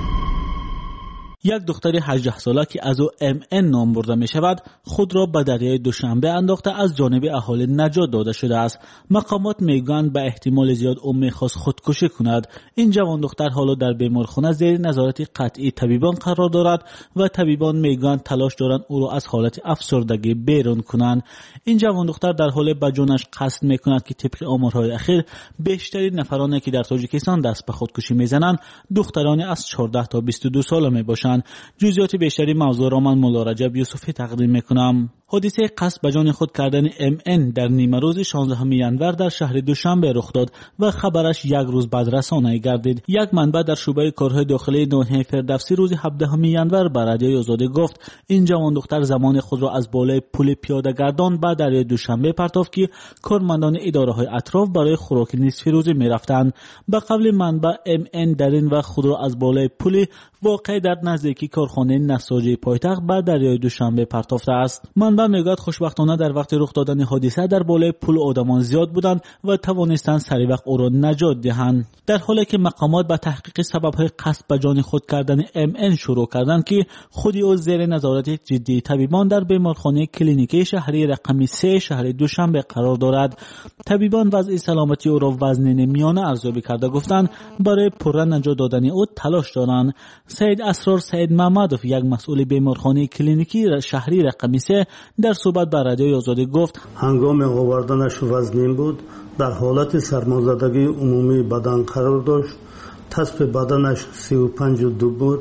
یک دختر 18 ساله که از او MN نام برده می شود خود را به دریای دوشنبه انداخته از جانب اهالی نجات داده شده است. مقامات میگویند به احتمال زیاد او میخواست خودکشی کند. این جوان دختر حالا در بیمارخانه زیر نظارت قطعی طبیبان قرار دارد و طبیبان میگویند تلاش دارند او را از حالت افسردگی بیرون کنند. این جوان دختر در حال به جانش قصد میکند که طبق آمارهای اخیر بیشترین نفرانی که در تاجیکستان دست به خودکشی میزنند دختران از 14 تا 22 ساله میباشند. جزئیات بیشتری موضوع را من مولا رجب یوسفی تقدیم میکنم. حادثه قصد به جان خود کردن MN در نیمه روز 16 ینور در شهر دوشنبه رخ داد و خبرش یک روز بعد رسانه‌ای گردید. یک منبع در شعبه کارهای داخلی ناحیه فردوسی روز 17 ینور به رادیوی آزادی گفت این جوان دختر زمان خود را از بالای پل پیاده‌گردان به دریای دوشنبه پرتافت که کارمندان اداره‌های اطراف برای خوراک نصف روزه می‌رفتند. به قول منبع MN در این وقت خود را از بالای پل واقع در نزدیکی کارخانه نساجی پایتخت به دریای دوشنبه پرتافته است. منبع میگوید خوشبختانه در وقت رخ دادن حادثه در بالای پل آدمان زیاد بودند و توانستند سریع وقت او را نجات دهند. در حالی که مقامات به تحقیق سبب‌های قصد به جان خود کردن MN شروع کردند که خودی او زیر نظارت جدی طبیبان در بیمارخانه کلینیکی شهری رقم 3 شهر دوشنبه قرار دارد. طبیبان وضع سلامتی او را وزنین میانه ارزیابی کرده گفتند برای پررو نجات دادن او تلاش دارند. سید اسرار سید محمدوف یک مسئول بیمارخانه کلینیکی شهری رقم 3 در صحبت با رادیوی آزادی گفت هنگام آوردنش وزنین بود، در حالت سرمازدگی عمومی بدن قرار داشت، تسپ بدنش 35.2 بود،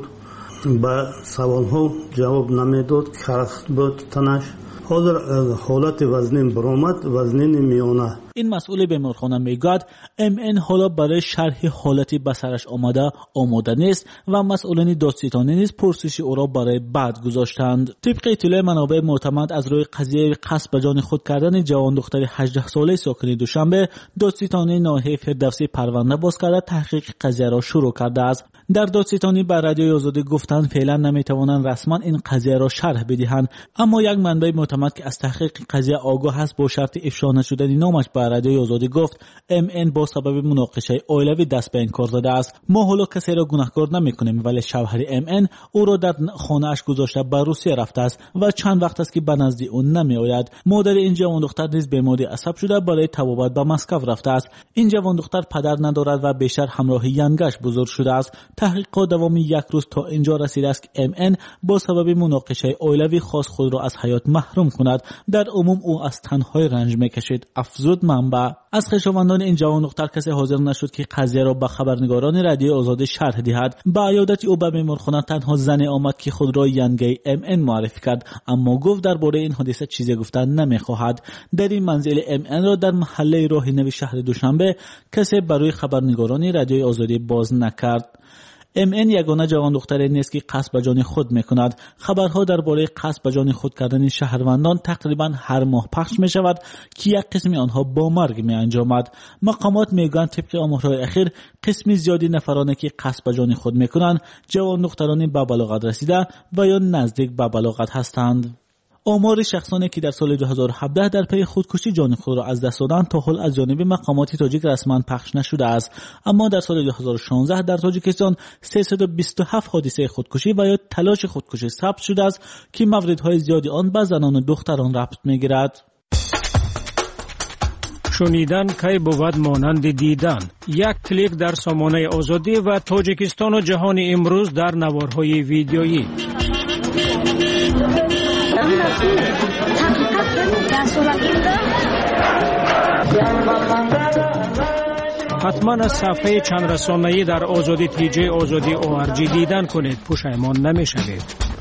به سوالها جواب نمیداد، خرخت بود تنش. حاضر حالت وزنین برآمد، وزنین میانه. این مسئول بیمارخانه میگوید MN حالا برای شرح حالتی به سرش آماده نیست و مسئولین دادستانی نیز پرسش او را برای بعد گذاشتند. طبق اطلاع منابع معتمد از روی قضیه قصد به جان خود کردن جوان دختر 18 ساله ساکن دوشنبه دادستانی ناحیه فردوسی پرونده باز کرده تحقیق قضیه را شروع کرده است. در دادستانی به رادیوی آزادی گفتند فعلا نمیتوانند رسما این قضیه را شرح بدهند، اما یک منبع معتمد که از تحقیق قضیه آگاه است با شرط افشا نشدن نامش به رادیوی آزادی گفت MN با سبب مناقشه اولوی دست به انکار زده است. ما حالا کسی را گناهکار نمی‌کنیم، ولی شوهر MN او را در خانه‌اش گذاشته به روسیه رفته است و چند وقت است که به نزد اون نمی‌آید. مادر این جوان دختر نیز بیماری عصب شده برای طبابت به مسکو رفته است. این جوان دختر پدر ندارد و بیشتر همراه ینگش بزرگ شده است. تحقیقات دوام یک روز تا اینجا رسیده است که MN با سبب مناقشه اولوی خواست خود را از حیات محروم کند. در عموم او از تنهایی رنج می‌کشید، افزود منبع. از خویشاوندان این جوان دختر کسی حاضر نشد که قضیه را به خبرنگاران رادیو آزادی شرح دهد. به عیادت او به بیمارخانه تنها زنی آمد که خود را ینگی MN معرفی کرد، اما گفت درباره این حادثه چیزی گفتن نمی‌خواهد. در این منزل MN را در محله راهنوی شهر دوشنبه کسی برای خبرنگاران رادیو آزادی باز نکرد. MN یگانه جوان دختری نیست که قصد به جان خود می‌کند. خبرها درباره قصد به جان خود کردن شهروندان تقریبا هر ماه پخش می‌شود که یک قسم آنها با مرگ می‌انجامد. مقامات میگویند طبق آمارهای اخیر قسمی زیادی نفرانی که قصد به جان خود می‌کنند جوان دخترانی به بلاغت رسیده و یا نزدیک به بلاغت هستند. آمار شخصانی که در سال 2017 در پی خودکشی جان خود را از دست دادند تا حال از جانب مقامات تاجیک رسما پخش نشده است، اما در سال 2016 در تاجیکستان 327 حادثه خودکشی و یا تلاش خودکشی ثبت شده است که موردهای زیادی آن به زنان و دختران ربط می‌گیرد. شنیدن کی بود مانند دیدن. یک کلیک در سامانه آزادی و تاجیکستان و جهان امروز در نوارهای ویدیویی. حتما از صفحه چند رسانه‌ای در آزادی تیجه آزادی ORG دیدن کنید، پشیمان نمی‌شوید.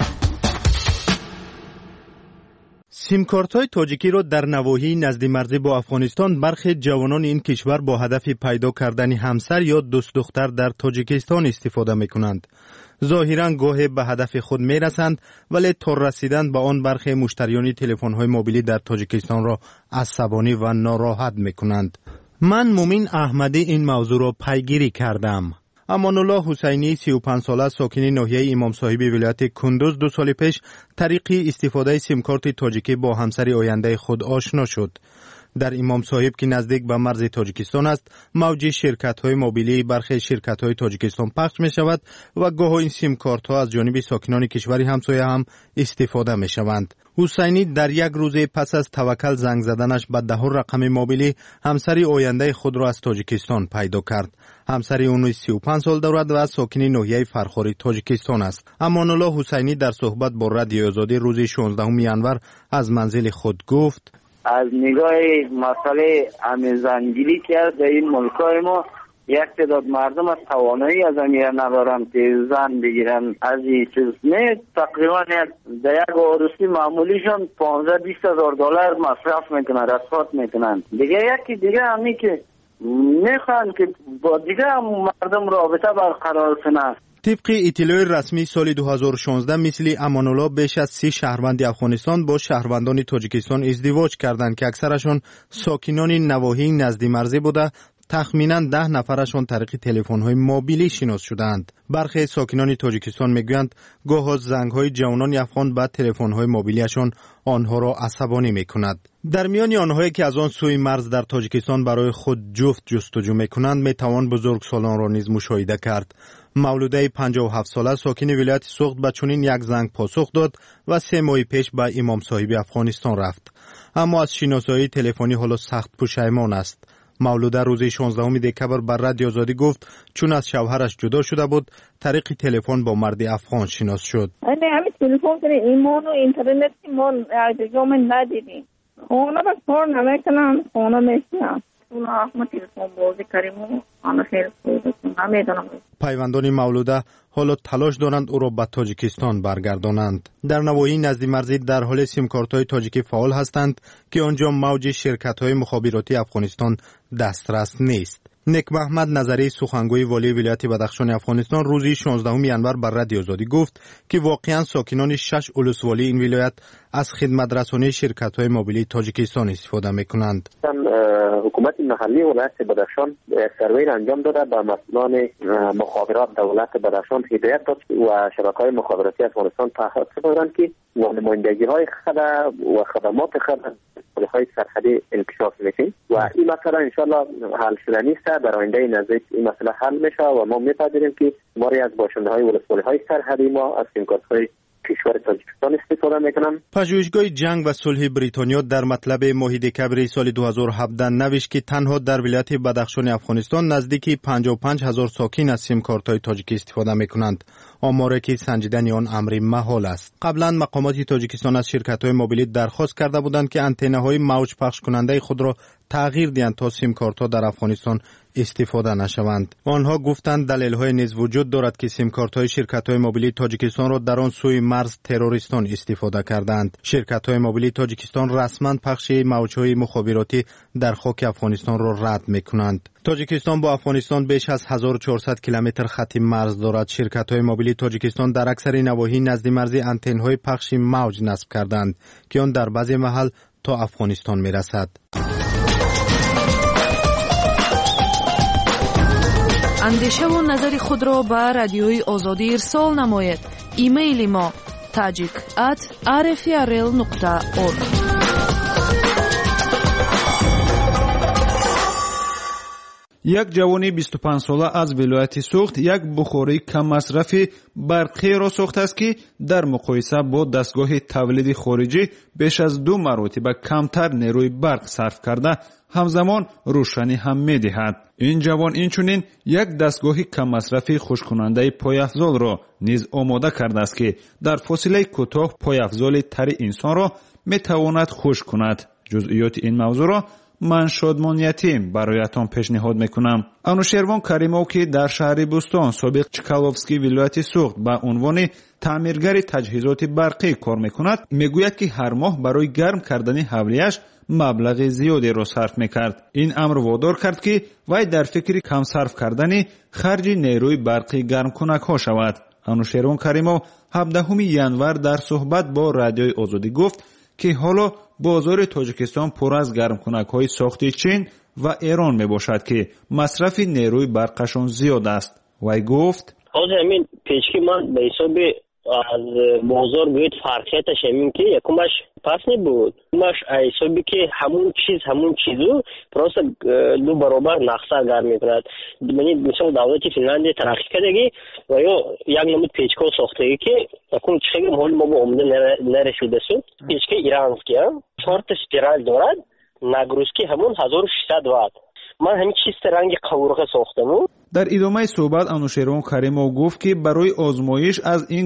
سیمکارت‌های تاجیکی را در نواحی نزد مرزی با افغانستان برخی جوانان این کشور با هدف پیدا کردن همسر یا دوست دختر در تاجیکستان استفاده می‌کنند. ظاهراً گاهی به هدف خود می‌رسند، ولی تا رسیدن به آن برخی مشتریان تلفن‌های موبیلی در تاجیکستان را عصبانی و ناراحت می‌کنند. من مومین احمدی این موضوع را پیگیری کردم. امان الله حسینی 35 ساله ساکن ناحیه امام صاحب ولایت کندوز 2 سال پیش طریق استفاده سیمکارت تاجیکی با همسر آینده خود آشنا شد. در امام صاحب که نزدیک به مرز تاجیکستان است، موج شرکت‌های موبیلی برخی شرکت‌های تاجیکستان پخش می‌شود و گاه این سیمکارت‌ها از جانب ساکنان کشور همسایه هم استفاده می‌شوند. حسینی در یک روز پس از توکل زنگ زدنش به 10 رقم موبیلی همسر آینده خود را از تاجیکستان پیدا کرد. همسر اون 35 سال دارد و ساکن ناحیه فرخاری تاجیکستان است. امان الله حسینی در صحبت با رادیو آزادی روز 16 ینور از منزل خود گفت: از نگاه مسئله زنگیری کرد در این ملکای ما یک تعداد مردم از توانایی از امیر ندارن که زن بگیرن. از این چیز نه، تقریبا در یک عروسی معمولیشون 15-20 هزار دلار مصرف میکنن، رسوت میکنن. دیگه یکی دیگه همی که میخوان که با دیگه مردم رابطه برقرار کنن. طبق اطلاع رسمی سال 2016 مثل امان الله بیش از 30 شهروند افغانستان با شهروندان تاجیکستان ازدواج کردند که اکثرشون ساکنان نواحی نزد مرزی بوده. تخمینا 10 نفرشون طریق تلفن‌های موبیلی شناس شدند. برخی ساکنان تاجیکستان میگویند گاه از زنگ‌های جوانان افغان به تلفن‌های موبیلیشون آنها را عصبانی میکند. در میان آنهایی که از آن سوی مرز در تاجیکستان برای خود جفت جستجو میکنند میتوان بزرگسالان را نیز مشاهده کرد. مولوده 57 ساله ساکن ولایت سوخت به چنین یک زنگ پاسخ داد و 3 ماه پیش به امام صاحب افغانستان رفت، اما از شناسایی تلفنی حالا سخت پشیمان است. مولوده روز 16 دکبر بر رادیو آزادی گفت چون از شوهرش جدا شده بود طریق تلفن با مرد افغان شناس شد. همین تلفن کنه ایمان و اینترنت ایمان دیگه من ندیدیم. خونه بس کار نمیکنم، خونه میشنم. اون احمد تلفن بازی کردیم آن خیلی خوبه نمیدونم. پیوندان مولوده حالا تلاش دارند او را به تاجیکستان برگردانند. در نواحی نزد مرزی در حال سیمکارت‌های تاجیکی فعال هستند که آنجا موج شرکت‌های مخابراتی افغانستان دسترس نیست. نیک محمد نظری سخنگوی والی ولایت بدخشان افغانستان روز 16 ینور بر رادیو آزادی گفت که واقعا ساکنان 6 ولسوالی این ولایت از خدمت رسانی شرکت‌های موبیلی تاجیکستان استفاده می‌کنند. حکومت محلی ولایت بدخشان سروی انجام داده به مسئولان مخابرات دولت بدخشان هدایت داد و شبکه‌های مخابراتی افغانستان تحقیق کردند که نمایندگی‌های خود و خدمات خود های سرحدی انکشاف می‌کنند و این مسئله ان شاءالله حل شدنی است. در آینده نزدیک این مسئله حل میشه و ما می‌پذیریم که ما از باشنده‌های ولسوالی‌های سرحدی ما از امکانات‌های کشور تاجیکستان استفاده میکنم. پژوهشگاه جنگ و صلح بریتانیا در مطلب ماه دکبر سال 2017 نوشت که تنها در ولایت بدخشان افغانستان نزدیک 55,000 ساکن از سیم کارت‌های تاجیکی استفاده میکنند. آماری که سنجیدن آن امر محال است. قبلا مقامات تاجیکستان از شرکت‌های موبیلی درخواست کرده بودند که آنتن‌های موج پخش کننده خود را تغییر دهند تا سیم کارت‌ها در افغانستان استفاده نشوند. آنها گفتند دلایل‌های نیز وجود دارد که سیم کارت‌های شرکت‌های موبیلی تاجیکستان را در آن سوی مرز تروریستان استفاده کردند. شرکت‌های موبیلی تاجیکستان رسما پخش موج‌های مخابراتی در خاک افغانستان را رد می‌کنند. تاجیکستان با افغانستان بیش از 1400 کیلومتر خط مرز دارد. شرکت‌های موبیلی تاجیکستان در اکثر نواحی نزد مرز آنتن‌های پخش موج نصب کردند که آن در بعضی محل تا افغانستان می‌رسد. اندیشه و نظر خود را به رادیوی آزادی ارسال نماید. ایمیل ما tajik@rfrl.org. یک جوانی 25 ساله از ولایت سوخت یک بخاری کم مصرفی برقی را ساخته است که در مقایسه با دستگاه تولید خارجی بیش از 2 مرتبه کمتر نیروی برق صرف کرده همزمان روشنی هم می‌دهد. این جوان اینچنین یک دستگاه کم مصرفی خشک‌کننده پایافزال را نیز آماده کرده است که در فاصله کوتاه پایافزال تر انسان را می‌تواند خشک کند. جزئیات این موضوع را من شادمانیتی برایتان پیشنهاد میکنم. انوشیروان کریمov که در شهر بوستان سابق چکالوفسکی ولایت سوخت با عنوان تعمیرگر تجهیزات برقی کار میکند میگوید که هر ماه برای گرم کردن حولیه‌اش مبلغ زیادی را صرف میکرد. این امر وادار کرد که وی در فکر کم صرف کردن خرج نیروی برقی گرم کنک ها شود. انوشیروان کریمov 17 ینور در صحبت با رادیوی آزادی گفت که حالا بازار تاجیکستان پر از گرمکنک‌های ساخت چین و ایران میباشد که مصرف نیروی برقشان زیاد است. وی گفت همین پیشکی من به حساب از بازار گوید فرقیتش همین که یکمش پس نبود. مش حسابی که همون چیزو پروسه 2 برابر نقصه گرم میکند. یعنی مثلا دولت فنلاندی ترقی کردگی و یا یک نمود پیچکو ساختگی که یکم چیزی مول ما با عمده نرسیده سود. پیچکی ایرانسکی شورتش گرال دارد. نگروسکی همون 1600 وات. من همین چیز رنگ قورقه ساختم. در ادامه صحبت انوشیروان کریمov گفت که برای آزمایش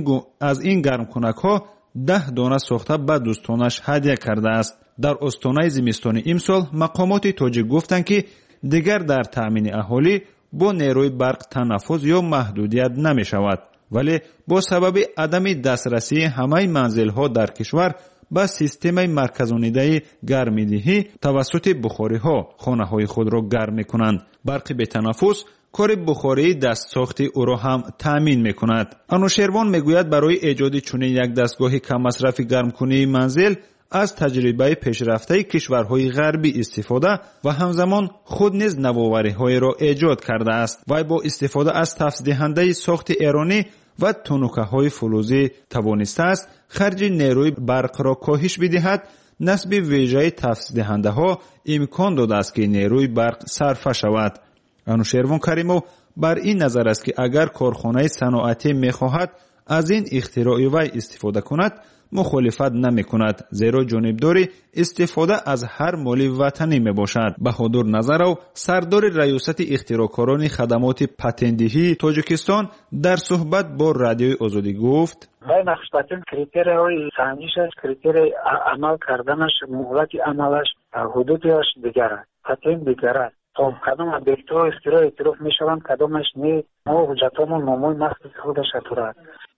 از این گرمکنک‌ها 10 دانه ساخته به دوستانش هدیه کرده است. در استانه زمستان امسال مقامات تاجیک گفتند که دیگر در تامین اهالی با نیروی برق تنفس یا محدودیت نمی شود، ولی با سبب عدم دسترسی همه منزل‌ها در کشور با سیستم مرکزانیده گرم‌دهی توسط بخاری‌ها خانه‌های خود را گرم می‌کنند. برق به تنفس کار بخاری دست ساخت او را هم تامین می‌کند. انوشیروان میگوید برای ایجاد چنین یک دستگاه کم مصرف گرم‌کنی منزل از تجربه پیشرفته کشورهای غربی استفاده و همزمان خود نیز نوآوری‌های را ایجاد کرده است و با استفاده از تفسیردهنده ساخت ایرانی و تونوکه‌های فلزی توانسته است خرج نیروی برق را کاهش بدهد. نصب ویژه تفسیردهنده‌ها امکان داده است که نیروی برق صرفه شود. انوشیروان کریمov بر این نظر است که اگر کارخانه صنعتی می‌خواهد از این اختراع وی استفاده کند مخالفت نمی کند، زیرا جانبداری استفاده از هر مال وطنی می باشد. بهادر نظرov سردار ریاست اختراعکاران خدمات پتندهی تاجیکستان در صحبت با رادیوی آزادی گفت نقش‌بندی کریتریای سنجشش کریتری عمل کردنش مهلت عملش حدودش دیگر است، پتند دیگر است. کدام ابیکت‌ها اختراع اعتراف می‌شوند کدامش نه. ما حجتامون ناموی مخصوص خودش دارد.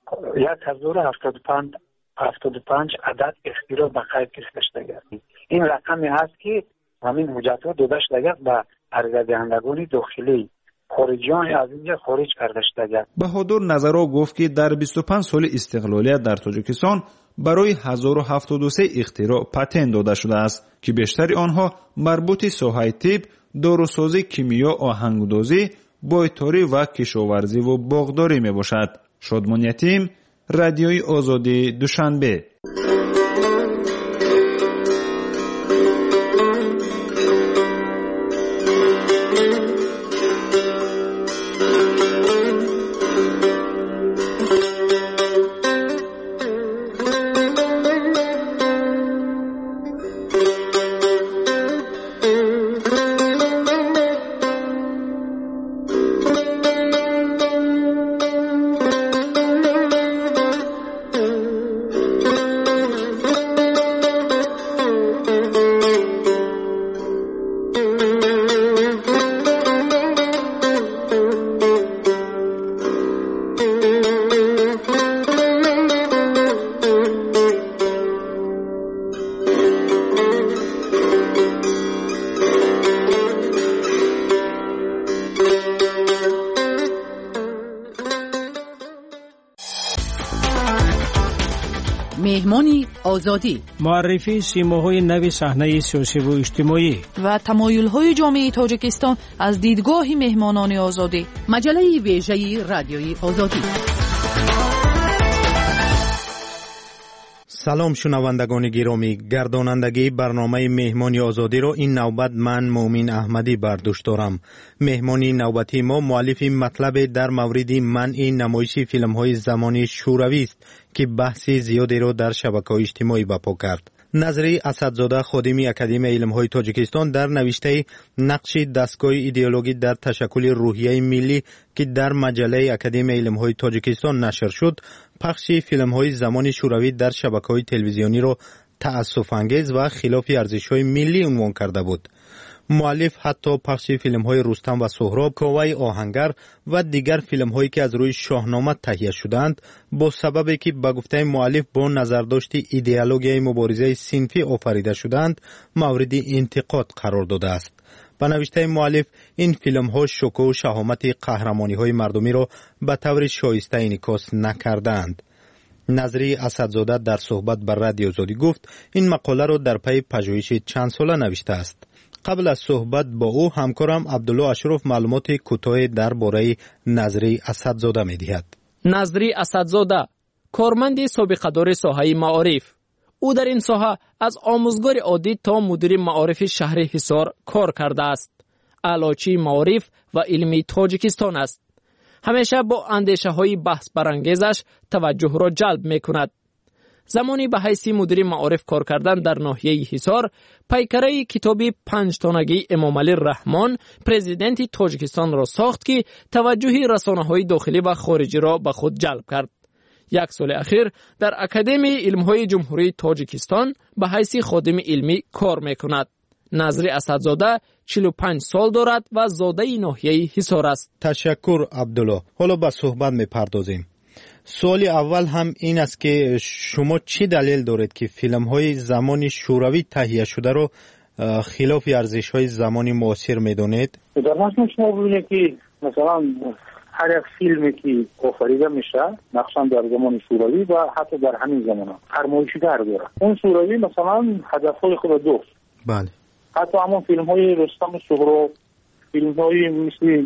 1075 عدد اختراع به قید کشیده گردید. این رقمی هست که همین حجت‌ها داده شده به عرضه دهندگان داخلی خارجیان از اینجا خارج کرده شده. بهادر نظرا گفت که در 25 سال استقلالیت در تاجیکستان برای 1073 اختراع پتنت داده شده است که بیشتر آنها مربوط ساحه طب، داروسازی، کیمیا، آهنگدوزی، بایتاری و کشاورزی و باغداری می باشد. شادمان یتیم، رادیوی آزادی، دوشنبه. مهمانی آزادی، معرفی سیماهای نو صحنه سیاسی و اجتماعی و تمایل‌های جامعه تاجیکستان از دیدگاه مهمانان آزادی. مجله ویژه رادیوی آزادی. سلام شنوندگان گرامی، گردانندگی برنامه مهمانی آزادی را این نوبت من مومن احمدی بر دوش دارم. مهمانی نوبتی ما مؤلف مطلب در مورد منع نمایش فیلم‌های زمانی شوروی است که بحث زیادی را در شبکه‌های اجتماعی برپا کرد. نظری اسدزاده خادم اکادمی علم‌های تاجیکستان در نوشته نقش دستگاه ایدئولوژی در تشکل روحیه ملی که در مجله اکادمی علم‌های تاجیکستان نشر شد، پخش فیلم‌های زمان شوروی در شبکه‌های تلویزیونی را تأسف‌انگیز و خلاف ارزش‌های ملی عنوان کرده بود. مؤلف حتی پخش فیلم‌های رستم و سهراب، کوه آهنگر و دیگر فیلم‌هایی که از روی شاهنامه تهیه شدند با سببی که به گفته مؤلف با نظرداشت ایدئولوژی مبارزه صنفی آفریده شدند مورد انتقاد قرار داده است. به نوشته مؤلف این فیلم‌ها شکوه و شهامت قهرمانی‌های مردمی را به طور شایسته انعکاس نکردند. نظری اسدزاده در صحبت بر رادیو آزادی گفت این مقاله را در پی پژوهش چند ساله نوشته است. قبل از صحبت با او همکارم عبدالله اشرف معلومات کوتاه درباره نظری اسدزاده می‌دهد. نظری اسدزاده کارمند سابقه‌دار ساحه معارف. او در این ساحه از آموزگار عادی تا مدیر معارف شهر حصار کار کرده است. اعلاچی معارف و علمی تاجیکستان است. همیشه با اندیشه‌های بحث برانگیزش توجه را جلب می‌کند. زمانی به حیث مدیر معارف کار کردن در ناحیه حصار، پیکره کتابی 5 تانگی امام علی رحمان پرزیدنت تاجیکستان را ساخت که توجه رسانه‌های داخلی و خارجی را به خود جلب کرد. یک سال اخیر در اکادمی علم‌های جمهوری تاجیکستان به حیث خادم علمی کار می‌کند. نظری اسدزاده 45 سال دارد و زاده ناحیه حصار است. تشکر عبدالله. حالا به صحبت می‌پردازیم. سوال اول هم این است که شما چی دلیل دارید که فیلم‌های زمان شوروی تهیه شده رو خلاف ارزش‌های زمان معاصر می‌دانید؟ در مثلا شما ببینید که مثلا هر یک فیلمی که آفریده میشه نقشاً در زمان شوروی و حتی در همین زمان فرمایشگر داره. اون شوروی مثلا هدف‌های خود داشت. بله. حتی همون فیلم‌های رستم و سهراب، فیلم‌های مثل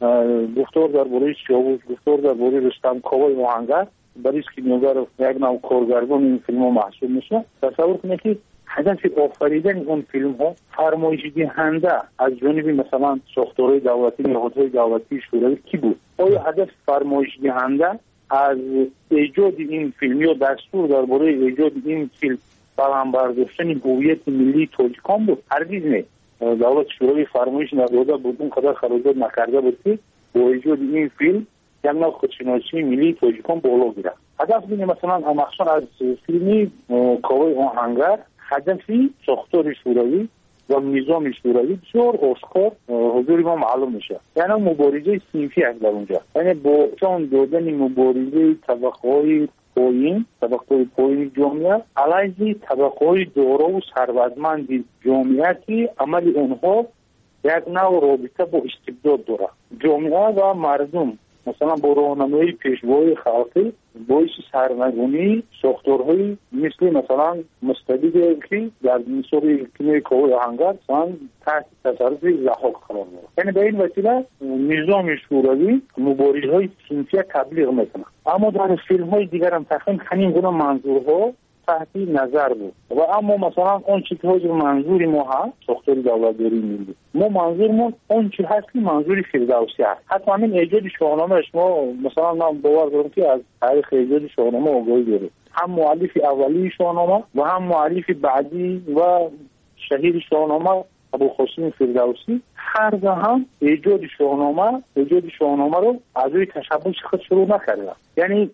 گفتار درباره سیاوش، گفتار درباره رستم، کوه آهنگر، برای کیمیاگر یک نوع کارگردان این فیلم‌ها محسوب میشه. تصور کنید که هدف آفریدن اون فیلم‌ها فرمایش دهنده از جانب مثلا ساختارهای دولتی، نهادهای دولتی شوروی کی بود؟ آیا هدف فرمایش دهنده از ایجاد این فیلم یا دستور درباره ایجاد این فیلم برام برداشتن هویت ملی تاجیکان بود؟ هرگز نه. دولت شوروی فرمایش نداده بود، اون قدر خراجات نکرده بود که با ایجاد این فیلم یک نوع خودشناسی ملی تاجیکان بالا گیره. هدف بینه مثلا مخصوصا از فیلمی کوه آهنگر هدفی ساختار شوروی و نظام شوروی بسیار آشکار حضور ما معلوم میشه. یعنی مبارزه صنفی است در اونجا، یعنی با چون دادن مبارزه طبقه‌های پایین جامعه علیه طبقه‌های دارا و ثروتمند جامعه که عمل اونها یک نوع رابطه با استبداد داره. جامعه و مردم مثلا با راهنمایی پیشوای خلقی باعث سرنگونی ساختارهای مثل مثلا مستبدی که در مثال کنه کوه آهنگر تحت تصرف ضحاک قرار داره. یعنی به این وسیله نظام شوروی مبارزهای صنفی تبلیغ میکنه. اما در فیلم های دیگر هم تقریبا همین گونه منظورها تحت نظر بود و اما مثلا اون چیزی که منظور ما هست ساختار دولتداری ملی ما منظورمون اون چیزی هست که منظور فردوسی هست. حتی همین ایجاد شاهنامه ما مثلا من باور دارم که از تاریخ ایجاد شاهنامه آگاهی داره. هم مؤلف اولی شاهنامه و هم مؤلف بعدی و شهیر شاهنامه ابوالقاسم فردوسی هر دو هم ایجاد شاهنامه رو از روی تشبث خود شروع نکرده. یعنی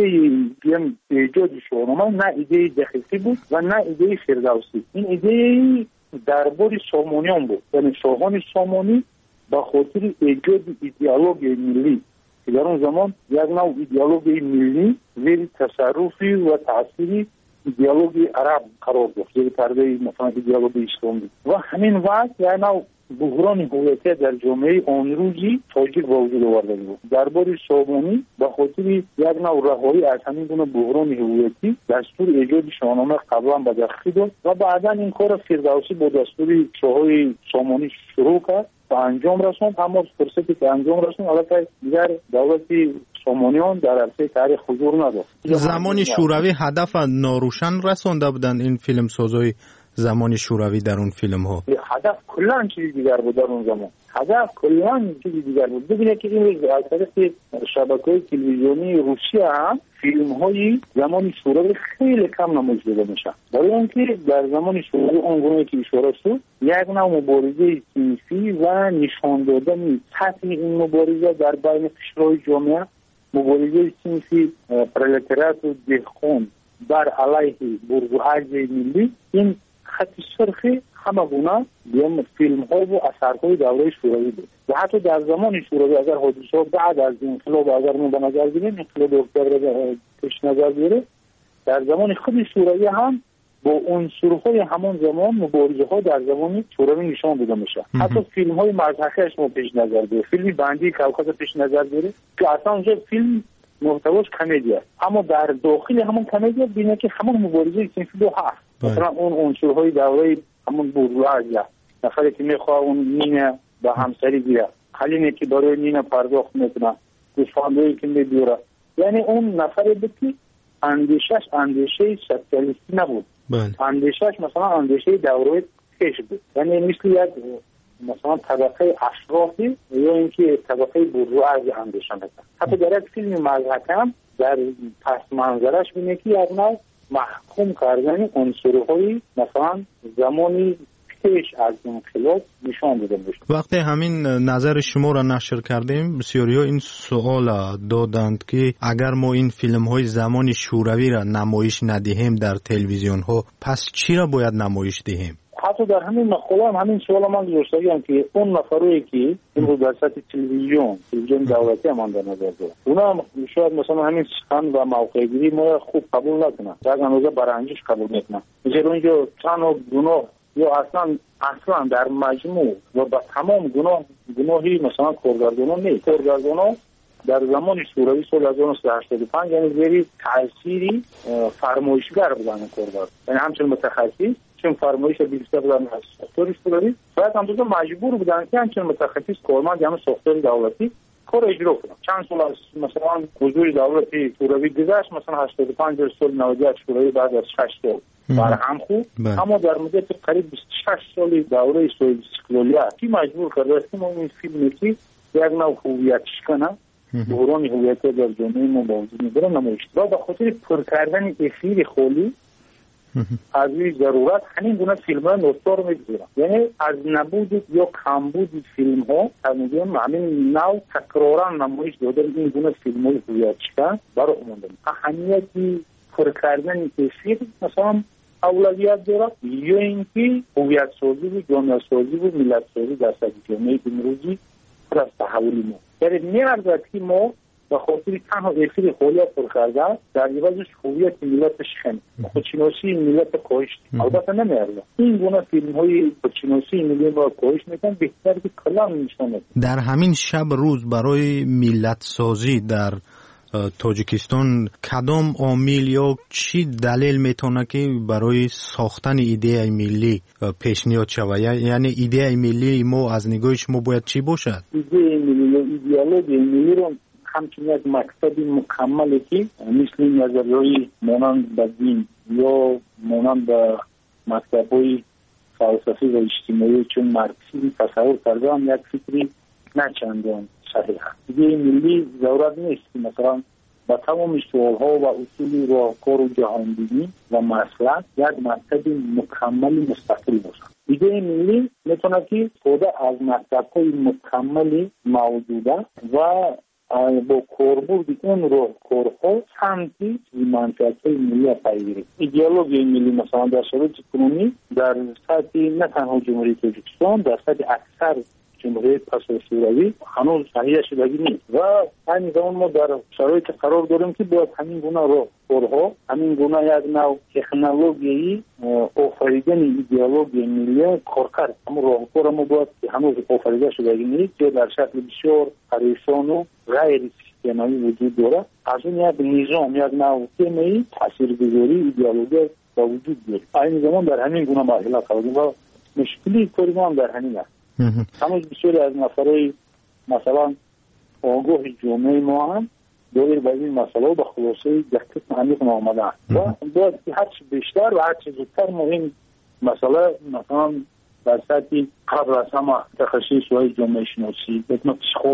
ایده ایجاد شاهنامه نه ایده دقیقی بود و نه ایده فردوسی. این ایده دربار سامانیان بود. یعنی شاهان سامانی با خاطر ایجاد ایدئولوژی ملی که در اون زمان یک نوع ایدئولوژی ملی زیر تصرفی و تأثیری ایدئولوژی عرب قرار داشت، زیر پرده مثلا ایدئولوژی اسلامی و همین وقت یک نوع بحران هویتی در جامعه آن روزی تاجیک وجود آورده بود. دربار سامانی به خاطر یک نوع رهایی از همین گونه بحران هویتی دستور ایجاد شاهنامه قبلا به دست داد و بعدا این کار فردوسی با دستور شاههای سامانی شروع کرد و انجام رسوند. اما فرصتی که انجام رسوند البته دیگر دولت سامانیان در عرصه تاریخ حضور نداشت. زمان شوروی هدف ناروشن رسانده بودند این فیلم سازای زمان شوروی در اون فیلم ها. هدف کلا چیز دیگر بود در اون زمان. هدف کلا چیز دیگر بود. ببینید که این از طریق شبکه‌های تلویزیونی روسیه هم فیلم های زمان شوروی خیلی کم نمایش داده میشه. برای اینکه در زمان شوروی اون گونه که اشاره شد یک نوع مبارزه صنفی و نشان دادن سطح این مبارزه در بین قشرهای جامعه، مبارزه صنفی پرولتاریات و دهقان بر علیه بورژوازی ملی، این خط سرخی همه گونه فیلم ها و اثرهای دوره شوروی بود. و حتی در زمان شوروی اگر حادثه بعد از انقلاب اگر ما به نظر بگیریم انقلاب اکتبر پیش نظر بیاره، در زمان خود شوروی هم با عنصرهای همان زمان مبارزه ها در زمان شوروی نشان داده میشه. حتی فیلم های مذهبی ما پیش نظر بیاره، فیلم بندی کوکب پیش نظر بیاره که اصلا اونجا فیلم محتواش کمدی است، اما در داخل همون کمدی بینه که همون مبارزه صنفی دو هست. مثلا اون عنصرهای دوره همون بورژوازی، نفری که میخواه اون نینه با همسری گیره، خلینه که برای نینه پرداخت میکنه، گوسفندایی که میبیوره، یعنی اون نفری بود که اندیشش اندیشه سوسیالیستی نبود. اندیشش مثلا اندیشه دوره پیش بود، یعنی مثل یک مثلا طبقه اشرافی یا اینکه طبقه بورژوازی اندیشه میکنه. حتی در یک فیلم مذهبی هم در پس منظرش بینه که یک نوع محکوم کردن عنصرهای مثلا زمانی پیش از انقلاب نشان داده میشه. وقتی همین نظر شما را نشر کردیم بسیاری ها این سوال دادند که اگر ما این فیلم های زمان شوروی را نمایش ندهیم در تلویزیون ها پس چی را باید نمایش دهیم؟ حتی در همین مقاله هم همین سوال من گذاشتم که اون نفرایی که این در سطح تلویزیون دولتی هم در نظر داره، اونا شاید مثلا همین سخن و موقع گیری ما خوب قبول نکنن، در اندازه برانگیش قبول میکنن. مثلا اونجا چند گناه یا اصلا در مجموع و با تمام گناهی مثلا کارگردانان نیست. کارگردانان در زمان شوروی سال 1985 یعنی زیر تأثیری فرمایشگر بودن کارگردان، یعنی همچنین متخصص چون فرمایش بیشتر بودن از ساختار شوروی باید هم مجبور بودن که همچنین متخصص کارمند یعنی ساختار دولتی کار اجرا کنن. چند سال از مثلا حضور دولتی شوروی گذشت، مثلا 85 سال 98 شوروی بعد از 6 سال برهم خود، اما در مدت قریب 26 سال دوره سوئد استقلالیت کی مجبور کرده است که ما این فیلمی که یک نوع هویت شکنه بحران هویتی در جامعه ما موجود می‌داره نمایش داد. به خاطر پر کردن اثیر خالی از این ضرورت همین گونه فیلم‌ها نوستار می‌گذارن، یعنی از نبود یا کمبود فیلم‌ها همین نوع تکرارا نمایش دادن این گونه فیلم‌های هویت شکن برای اومدن. اهمیتی پر کردن اثیر مثلا اولویت داره یا اینکه هویت سازی و جامعه سازی و ملت سازی در سطح جامعه امروزی پر از تحولی ما. یعنی می‌ارزد که ما به خاطر تنها افیر هویت پر کرده در عوضش هویت ملتش خن خودشناسی ملت کاهش البته نمیارزه. این گونه فیلم های خودشناسی ملی را کاهش میکنن بهتر که کلام نشونه. در همین شب روز برای ملت سازی در تاجیکستان کدام عامل یا چی دلیل میتونه که برای ساختن ایده ملی پیشنهاد شود؟ یعنی ایده ملی ما از نگاه شما باید چی باشد؟ ایده ملی یا ایدئولوژی ملی رو همچنین یک مکتب مکملی که مثل نظریه‌های مانند به دین یا مانند به مکتب‌های فلسفی و اجتماعی چون مارکسیسم تصور کرده هم یک فکری نچندان صحیح است. ایده ملی ضرورت نیست که مثلا با تمام سوال‌ها و اصول راهکار و جهانبینی و مسلک یک مکتب مکمل مستقل باشد. ایده ملی میتونه که خود از مکتب‌های مکمل موجوده و با کاربرد اون راهکارها سمتی منفعت‌های ملی پیگیری. ایدئولوژی ملی مثلا در شرایط کنونی در سطح نه تنها جمهوری تاجیکستان در سطح اکثر جمهوری پس شوروی هنوز صحیح شدگی نیست و همین زمان ما در شرایط قرار داریم که باید همین گونه راهکارها همین گونه یک نوع تکنولوژی آفریدن ایدئولوژی ملی کار کرد. اما راهکار ما باید که هنوز آفریده شدگی نیست که در شکل بسیار پریشان و غیر سیستماتی وجود دارد. از اون یک نظام یک نوع سیستمی تاثیرگذاری ایدئولوژی با وجود دارد. این زمان در همین گونه مرحله قرار داریم و مشکلی کاری ما هم در همین است. هنوز بسیاری از نفرهای مثلا آگاه جامعه ما هم دایر به این مسئله به خلاصه دقیق عمیق نامدن و باید که هرچی بیشتر و هرچی زودتر ما این مسئله مثلا در سطح قبل از همه تخصص های جامعه شناسی مثل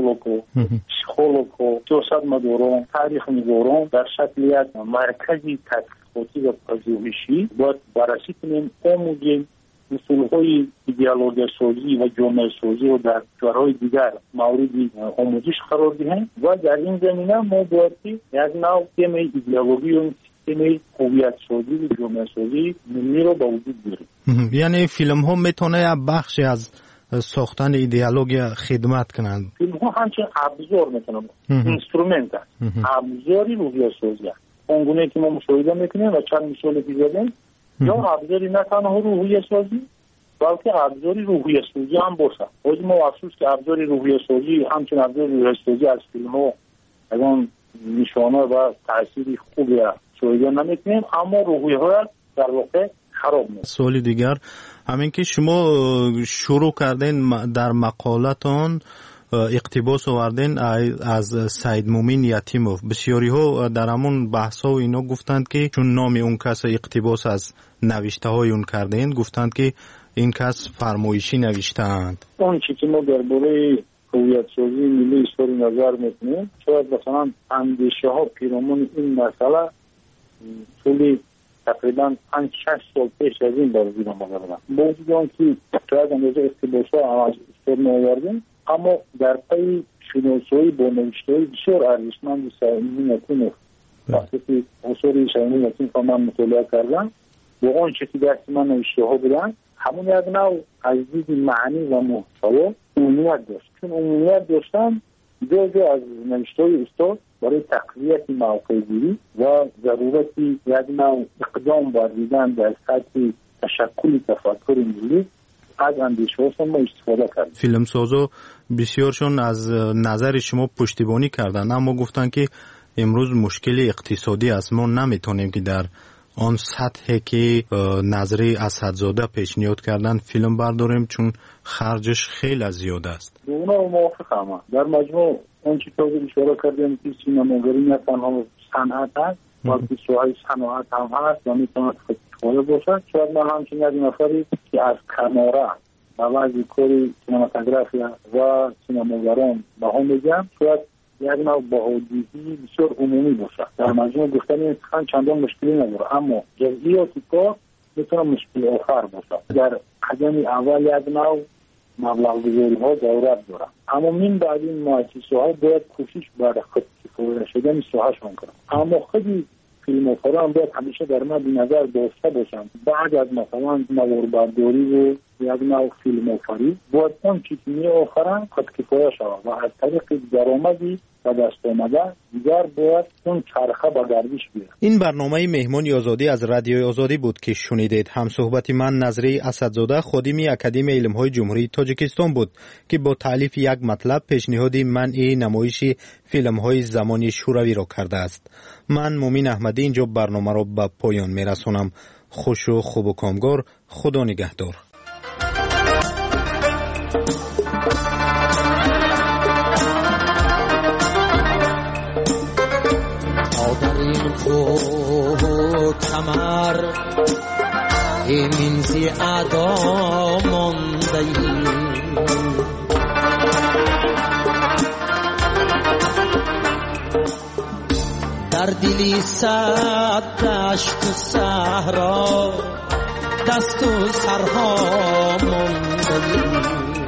پسیکولوگ و سیاست مداران تاریخ نگاران در شکل یک مرکزی تحقیقاتی و پژوهشی باید بررسی کنیم آموزیم اصولهای ایدئولوژی سازی و جامعه سازی و در کشورهای دیگر مورد آموزش قرار دهیم و در این زمینه ما باید یک نوع سیستم ایدئولوژی و سیستم هویت سازی و جامعه سازی ملی را به وجود بیاریم. یعنی فیلم ها میتونه بخشی از ساختن ایدئولوژی خدمت کنند. فیلم ها همچنین ابزار میتونن اینسترومنت است. ابزاری روحیه سازی است. اونگونه که ما مشاهده میکنیم و چند مثال دیگه یا ابزاری نه تنها روحیه سازی بلکه ابزاری روحیه سازی هم باشه. از ما افسوس که ابزاری روحیه سازی همچنین ابزاری روحیه سازی از فیلم ها اون نشانه و تأثیری خوبی شاهده نمیکنیم اما روحیه ها در واقع خراب میشه. سوال دیگر همین که شما شروع کردین در مقالتان اقتباس آوردین از سید مومین یتیموف. بسیاری ها در همون بحث ها و اینا گفتند که چون نام اون کس اقتباس از نوشته های اون کردین گفتند که این کس فرمایشی نوشتند. اون چیزی که ما درباره هویت سازی ملی اظهار نظر میکنیم شاید مثلا اندیشه ها پیرامون این مسئله طول تقریبا 5-6 سال پیش از این بازدید آمده بودن. با وجود آنکه شاید اندازه اقتباس ها از اظهار نآوردیم اما در پی شناسایی با نوشته‌های بسیار ارزشمند سعیدی یتیموف وقتی که اصول سعیدی یتیموف من مطالعه کردم با آنچه که دست من نوشته ها بودن همون یک نوع از دید معنی و محتوا عمومیت داشت. چون عمومیت داشتن جزء از نوشته‌های استاد برای تقویت موقع‌گیری و ضرورتی یک نوع اقدام ورزیدن در سطح تشکل تفکر ملی از اندیشه ها ما استفاده کردیم. فیلم سازا بسیارشون از نظر شما پشتیبانی کردن اما گفتن که امروز مشکل اقتصادی است ما نمیتونیم که در آن سطحی که نظری اسدزاده پیشنهاد کردن فیلم برداریم چون خرجش خیلی زیاد است. اونا موافقم. در مجموع اون چیزی که اشاره کردیم که سینماگری نه تنها صنعت است بلکه سوهای صنعت هم هست و میتونه خودکار باشد. شاید من همچنین از نفری که از کناره و بعضی کاری سینماتوگرافی و سینماگران به هم میگم شاید یک نوع بهادیدی بسیار عمومی باشد. در مجموع گفتن این سخن چندان مشکلی نداره اما جزئیاتی کار میتونه مشکل آخر باشد. در قدم اول یک نوع مبلغ گذاری ها ضرورت داره اما من بعد این مؤسسه ها باید کوشش برای خود کفایت شدن ساحه‌شون کنند اما خودی فیلم‌ها هم باید همیشه در مد نظر داشته باشند بعد از مثلا نواربرداری و یک نوع فیلم آفرین باید اون چیزی می آخرن خودکفایه شود و از طریق درآمدی و دست آمده دیگر باید اون چرخه به گردش بیاد. این برنامه مهمان آزادی از رادیوی آزادی بود که شنیدید. هم صحبت من نظری اسدزاده خادم اکادمی علم‌های جمهوری تاجیکستان بود که با تالیف یک مطلب پیشنهاد منع نمایش فیلم‌های زمانی شوروی را کرده است. من مومن احمدی اینجا برنامه را به پایان می‌رسانم. خوش و خوب و کامگار. خدا نگهدار. کمر همین زی ادا ماندهی در دلی صد دشت و صحرا دست و سرها ماندهی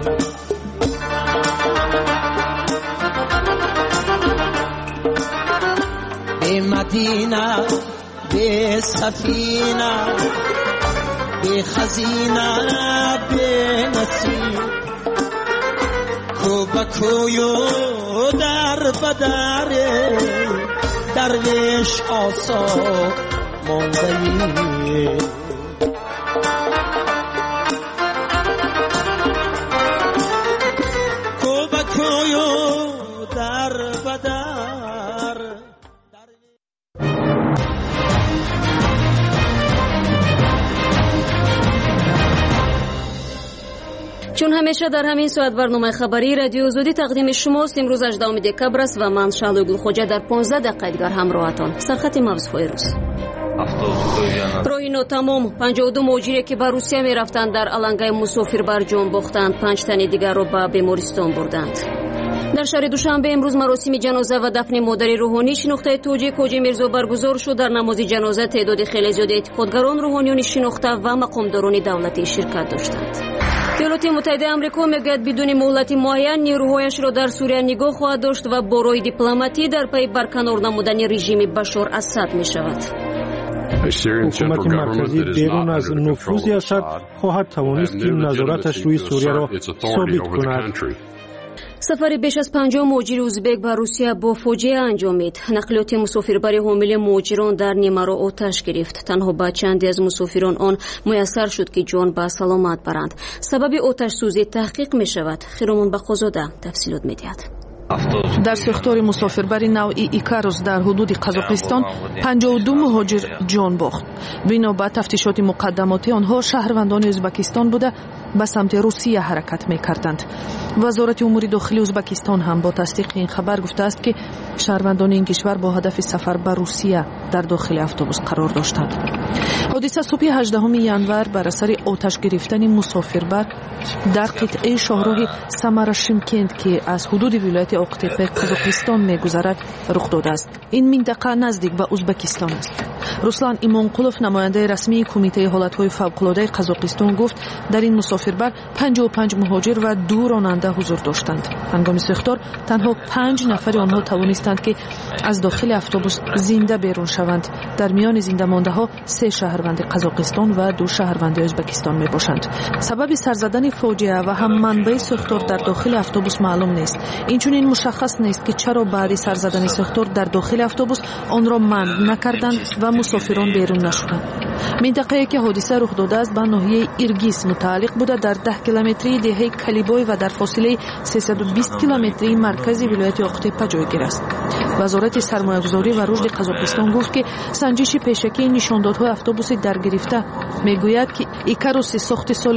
به مدینه به سفینه به خزینه به نسیم کو به کویو در بدر درویش آسا ماندهی کو به کویو در بدر. چون همیشه در همین ساعت برنامه خبری رادیو آزادی تقدیم شماست. امروز 18 دکبر است و من شعله گلخوجه در 15 دقیقه دیگر همراهتان. سرخط مغزهای روز. راهی ناتمام. 52 مهاجری که به روسیه می رفتند در علنگای مسافربر جان باختند. 5 تن دیگر را به بیمارستان بردند. در شهر دوشنبه امروز مراسم جنازه و دفن مادر روحانی شناخته توجیه کوجی میرزا برگزار شد. در نماز جنازه تعداد خیلی زیاد اعتقادگران روحانیون شناخته و مقامداران دولتی شرکت داشتند. ایالات متحده آمریکا میگوید بدون مهلت معین نیروهایش را در سوریه نگاه خواهد داشت و با راه دیپلماتی در پی برکنار نمودن رژیم بشار اسد می شود. حکومت مرکزی بیرون از نفوذ اسد خواهد توانست که نظارتش روی سوریه را ثابت کند. سفر بیش از 50 مهاجر ازبک به روسیه با فاجعه انجامید. نقلیات مسافربری حامل مهاجران در نیمه را آتش گرفت. تنها به چندی از مسافران آن میسر شد که جان به سلامت برند. سبب آتش سوزی تحقیق می شود. خیرمان بخوزاده تفصیلات می دهد. در ساختار مسافربری نوعی ایکاروس در حدود قزاقستان 52 مهاجر جان باخت. بنا به تفتیشات مقدماتی آنها شهروندان ازبکستان بوده به سمت روسیه حرکت می‌کردند. وزارت امور داخلی ازبکستان هم با تصدیق این خبر گفته است که شهروندان این کشور با هدف سفر به روسیه در داخل اتوبوس قرار داشتند. حادثه صبح 18 ینور بر اثر آتش گرفتن مسافربر در قطعه شاهراه سمر شیمکند که از حدود ولایت اقتیپه قزاقستان می‌گذرد رخ داده است. این منطقه نزدیک به ازبکستان است. رسلان ایمانقولوف نماینده رسمی کمیته حالت‌های فوق‌العاده قزاقستان گفت در این مسافربر 55 مهاجر و 2 راننده حضور داشتند. هنگام ساختار تنها 5 نفر آنها توانستند که از داخل اتوبوس زنده بیرون شوند. در میان زنده مانده‌ها 3 شهروند قزاقستان و 2 شهروند ازبکستان میباشند. سبب سرزدن فاجعه و هم منبع ساختار در داخل اتوبوس معلوم نیست. اینچنین مشخص نیست که چرا بعد سرزدن ساختار در داخل اتوبوس آن را منع نکردند و مسافران بیرون نشدند. منطقه‌ای که حادثه رخ داده است به ناحیه ایرگیس متعلق بوده در 10 کیلومتری دهه کلیبای و در فاصله 320 کیلومتری مرکز ولایت اقتیپه جایگیر است. وزارت سرمایه‌گذاری و رشد قزاقستان گفت که سنجش پیشکی نشاندادهای اتوبوس درگرفته میگوید که ایکاروس ساخت سال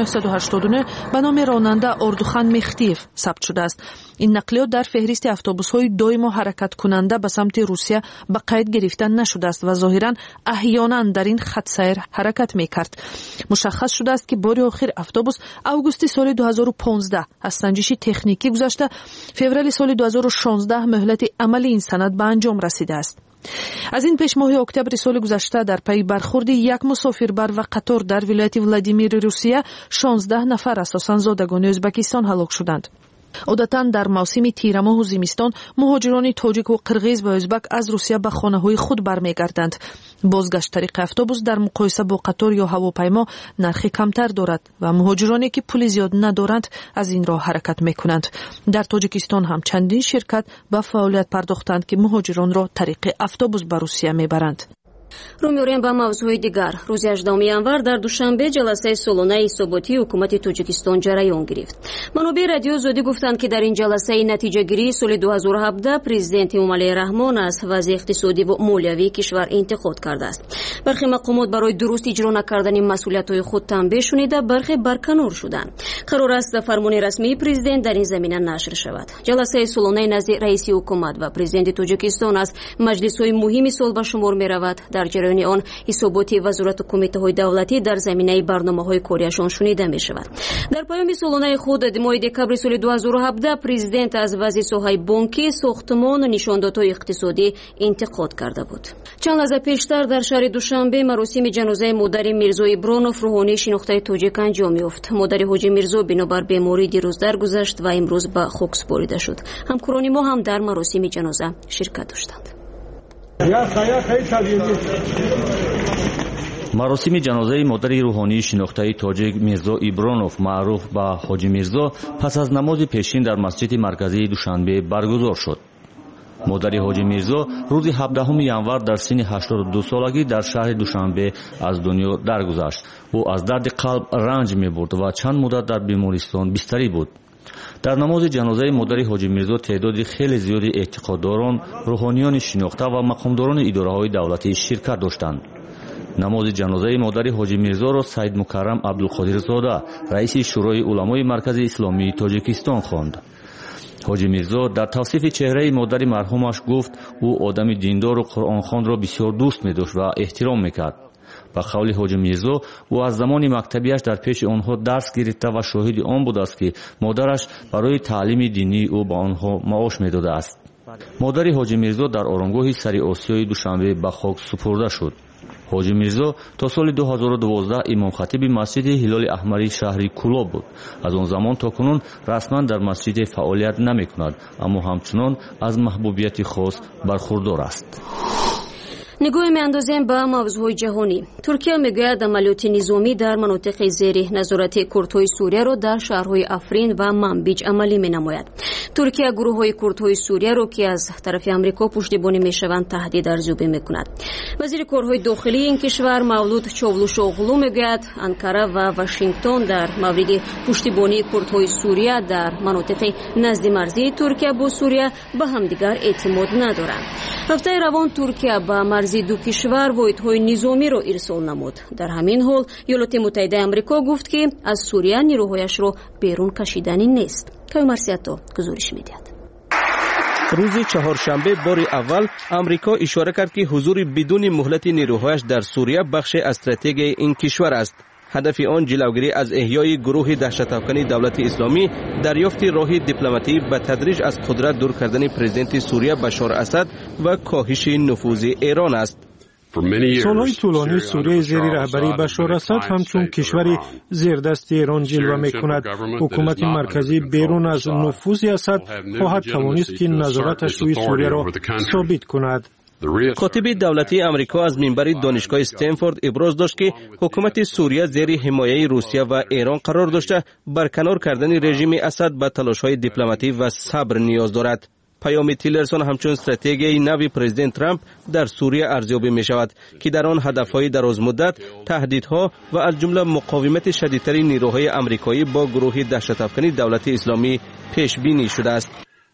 1989 به نام راننده اردوخان مختیف ثبت شده است. این نقلیات در فهرست اتوبوس‌های دائم حرکت کننده به سمت روسیه به قید گرفته نشده است و ظاهراً احیانا در این خط سیر حرکت می‌کرد. مشخص شده است که بار آخر اتوبوس اوگوست سال 2015 از سنجش تکنیکی گذشته. فوریه سال 2016 مهلت عمل این سند به انجام رسیده است. از این پیش ماه اکتبر سال گذشته در پی برخورد یک مسافربر و قطار در ولایت ولادیمیر روسیه 16 نفر اساساً زادگان ازبکستان هلاک شدند. عادتاً در موسم تیر ماه و زمستان مهاجران تاجیک و قرغیز و ازبک از روسیه به خانه‌های خود برمیگردند. بازگشت طریق اتوبوس در مقایسه با قطار یا هواپیما نرخ کمتر دارد و مهاجرانی که پول زیاد ندارند از این راه حرکت میکنند. در تاجیکستان هم چندین شرکت به فعالیت پرداختند که مهاجران را طریق اتوبوس به روسیه میبرند. رو می‌آوریم به موضوع دیگر. روز 18 январ در دوشنبه جلسه سالانه ثباتی حکومت تاجیکستان جریان گرفت. منابع رادیو زودی گفتند که در این جلسه نتیجه گیری سال 2017 پرزیدنت امالی رحمان از وضع اقتصادی و مالیوی کشور انتقاد کرده است. برخی مقامات برای درست اجرا نکردن مسئولیت‌های خود تنبیه شنیده، برخی برکنار شدند. قرار است فرمان رسمی پرزیدنت در این زمینه نشر شود. جلسه سالانه نزد رئیس حکومت و پرزیدنت تاجیکستان از مجلس‌های مهم سال به شمار می‌رود. در جریان آن حسابات وزارت و کمیته‌های دولتی در زمینه برنامه‌های کاریشان شنیده می‌شود. در پیام سالانه خود ماه دکبر سال 2017 پرزیدنت از وضع ساحه بانکی، ساختمان و نشاندادهای اقتصادی انتقاد کرده بود. چند لحظه پیشتر در شهر دوشنبه مراسم جنازه مادر میرزا ابرانوف روحانی شناخته تاجیک انجام یافت. مادر حاجی میرزا بنابر بیماری دیروز درگذشت و امروز به خاک سپرده شد. همکاران ما هم در مراسم جنازه شرکت داشتند. مراسم جنازه مادر روحانی شناخته تاجیک میرزا ابرانوف معروف به حاجی میرزا پس از نماز پیشین در مسجد مرکزی دوشنبه برگزار شد. مادر حاجی میرزا روز 17 январ در سن 82 سالگی در شهر دوشنبه از دنیا درگذشت. او از درد قلب رنج می‌برد و چند مدت در بیمارستان بستری بود. در نماز جنازه مادر حاجی میرزا تعداد خیلی زیادی اعتقادداران، روحانیان شناخته و مقامداران اداره‌های دولتی شرکت داشتند. نماز جنازه مادر حاجی میرزا را سید مکرم عبدالقادر زاده، رئیس شورای علمای مرکز اسلامی تاجیکستان خواند. حاجی میرزا در توصیف چهره مادر مرحومش گفت او آدم دیندار و قرآن خوان را بسیار دوست می‌داشت و احترام می‌کرد. به قول حاجی میرزا او از زمان مکتبیش در پیش آنها درس گرفته و شاهد آن بود است که مادرش برای تعلیم دینی او به آنها معاش می‌داده است. مادر حاجی میرزا در آرامگاه سر آسیای دوشنبه به خاک سپرده شد. حاجی میرزا تا سال 2012 امام خطیب مسجد هلال احمری شهر کولاب بود. از آن زمان تا کنون رسما در مسجد فعالیت نمی‌کند، اما همچنان از محبوبیت خاص برخوردار است. نگاه می‌اندازیم به موضوع جهانی. ترکیه میگوید عملیات نظامی در مناطق زیر نظارت کردهای سوریه را در شهرهای افرین و منبیج عملی می‌نماید. ترکیه گروه‌های کردهای سوریه را که از طرف آمریکا پشتیبانی می‌شوند تهدید ارزیابی می‌کند. وزیر کارهای داخلی این کشور مولود چاولوشوغلو میگوید انکاره و واشنگتن در مورد پشتیبانی کردهای سوریه در مناطق نزد مرزی ترکیه با سوریه به همدیگر اعتماد ندارند. هفته روان ترکیه با مرزی دو کشور واحدهای نظامی را ارسال نمود. در همین حال ایالات متحده آمریکا گفت که از سوریه نیروهایش را بیرون کشیدنی نیست. کایمارسیاتو گزارش می‌دهد. روز چهارشنبه بار اول امریکا اشاره کرد که حضور بدون مهلت نیروهایش در سوریه بخش استراتژی این کشور است. هدف آن جلوگیری از احیای گروه دهشت‌افکن دولت اسلامی، دریافت راه دیپلماتی به تدریج از قدرت دور کردن پرزیدنت سوریه بشار اسد و کاهش نفوذ ایران است. سالهای طولانی سوریه زیر رهبری بشار اسد همچون کشوری زیر دست ایران جلوه می‌کند. حکومت مرکزی بیرون از نفوذ اسد خواهد توانست که نظارتش روی سوریه را ثابت کند. کاتب دولتی امریکا از منبر دانشگاه استنفورد ابراز داشت که حکومت سوریه زیر حمایه روسیه و ایران قرار داشته برکنار کردن رژیم اسد به تلاش‌های دیپلماتی و صبر نیاز دارد. پیام تیلرسون همچون استراتژی نو پرزیدنت ترامپ در سوریه ارزیابی می شود که در آن هدفهای دراز مدت، تهدیدها و از جمله مقاومت شدیدتر نیروهای آمریکایی با گروه دهشت‌افکن دولت اسلامی پیش بینی شده است.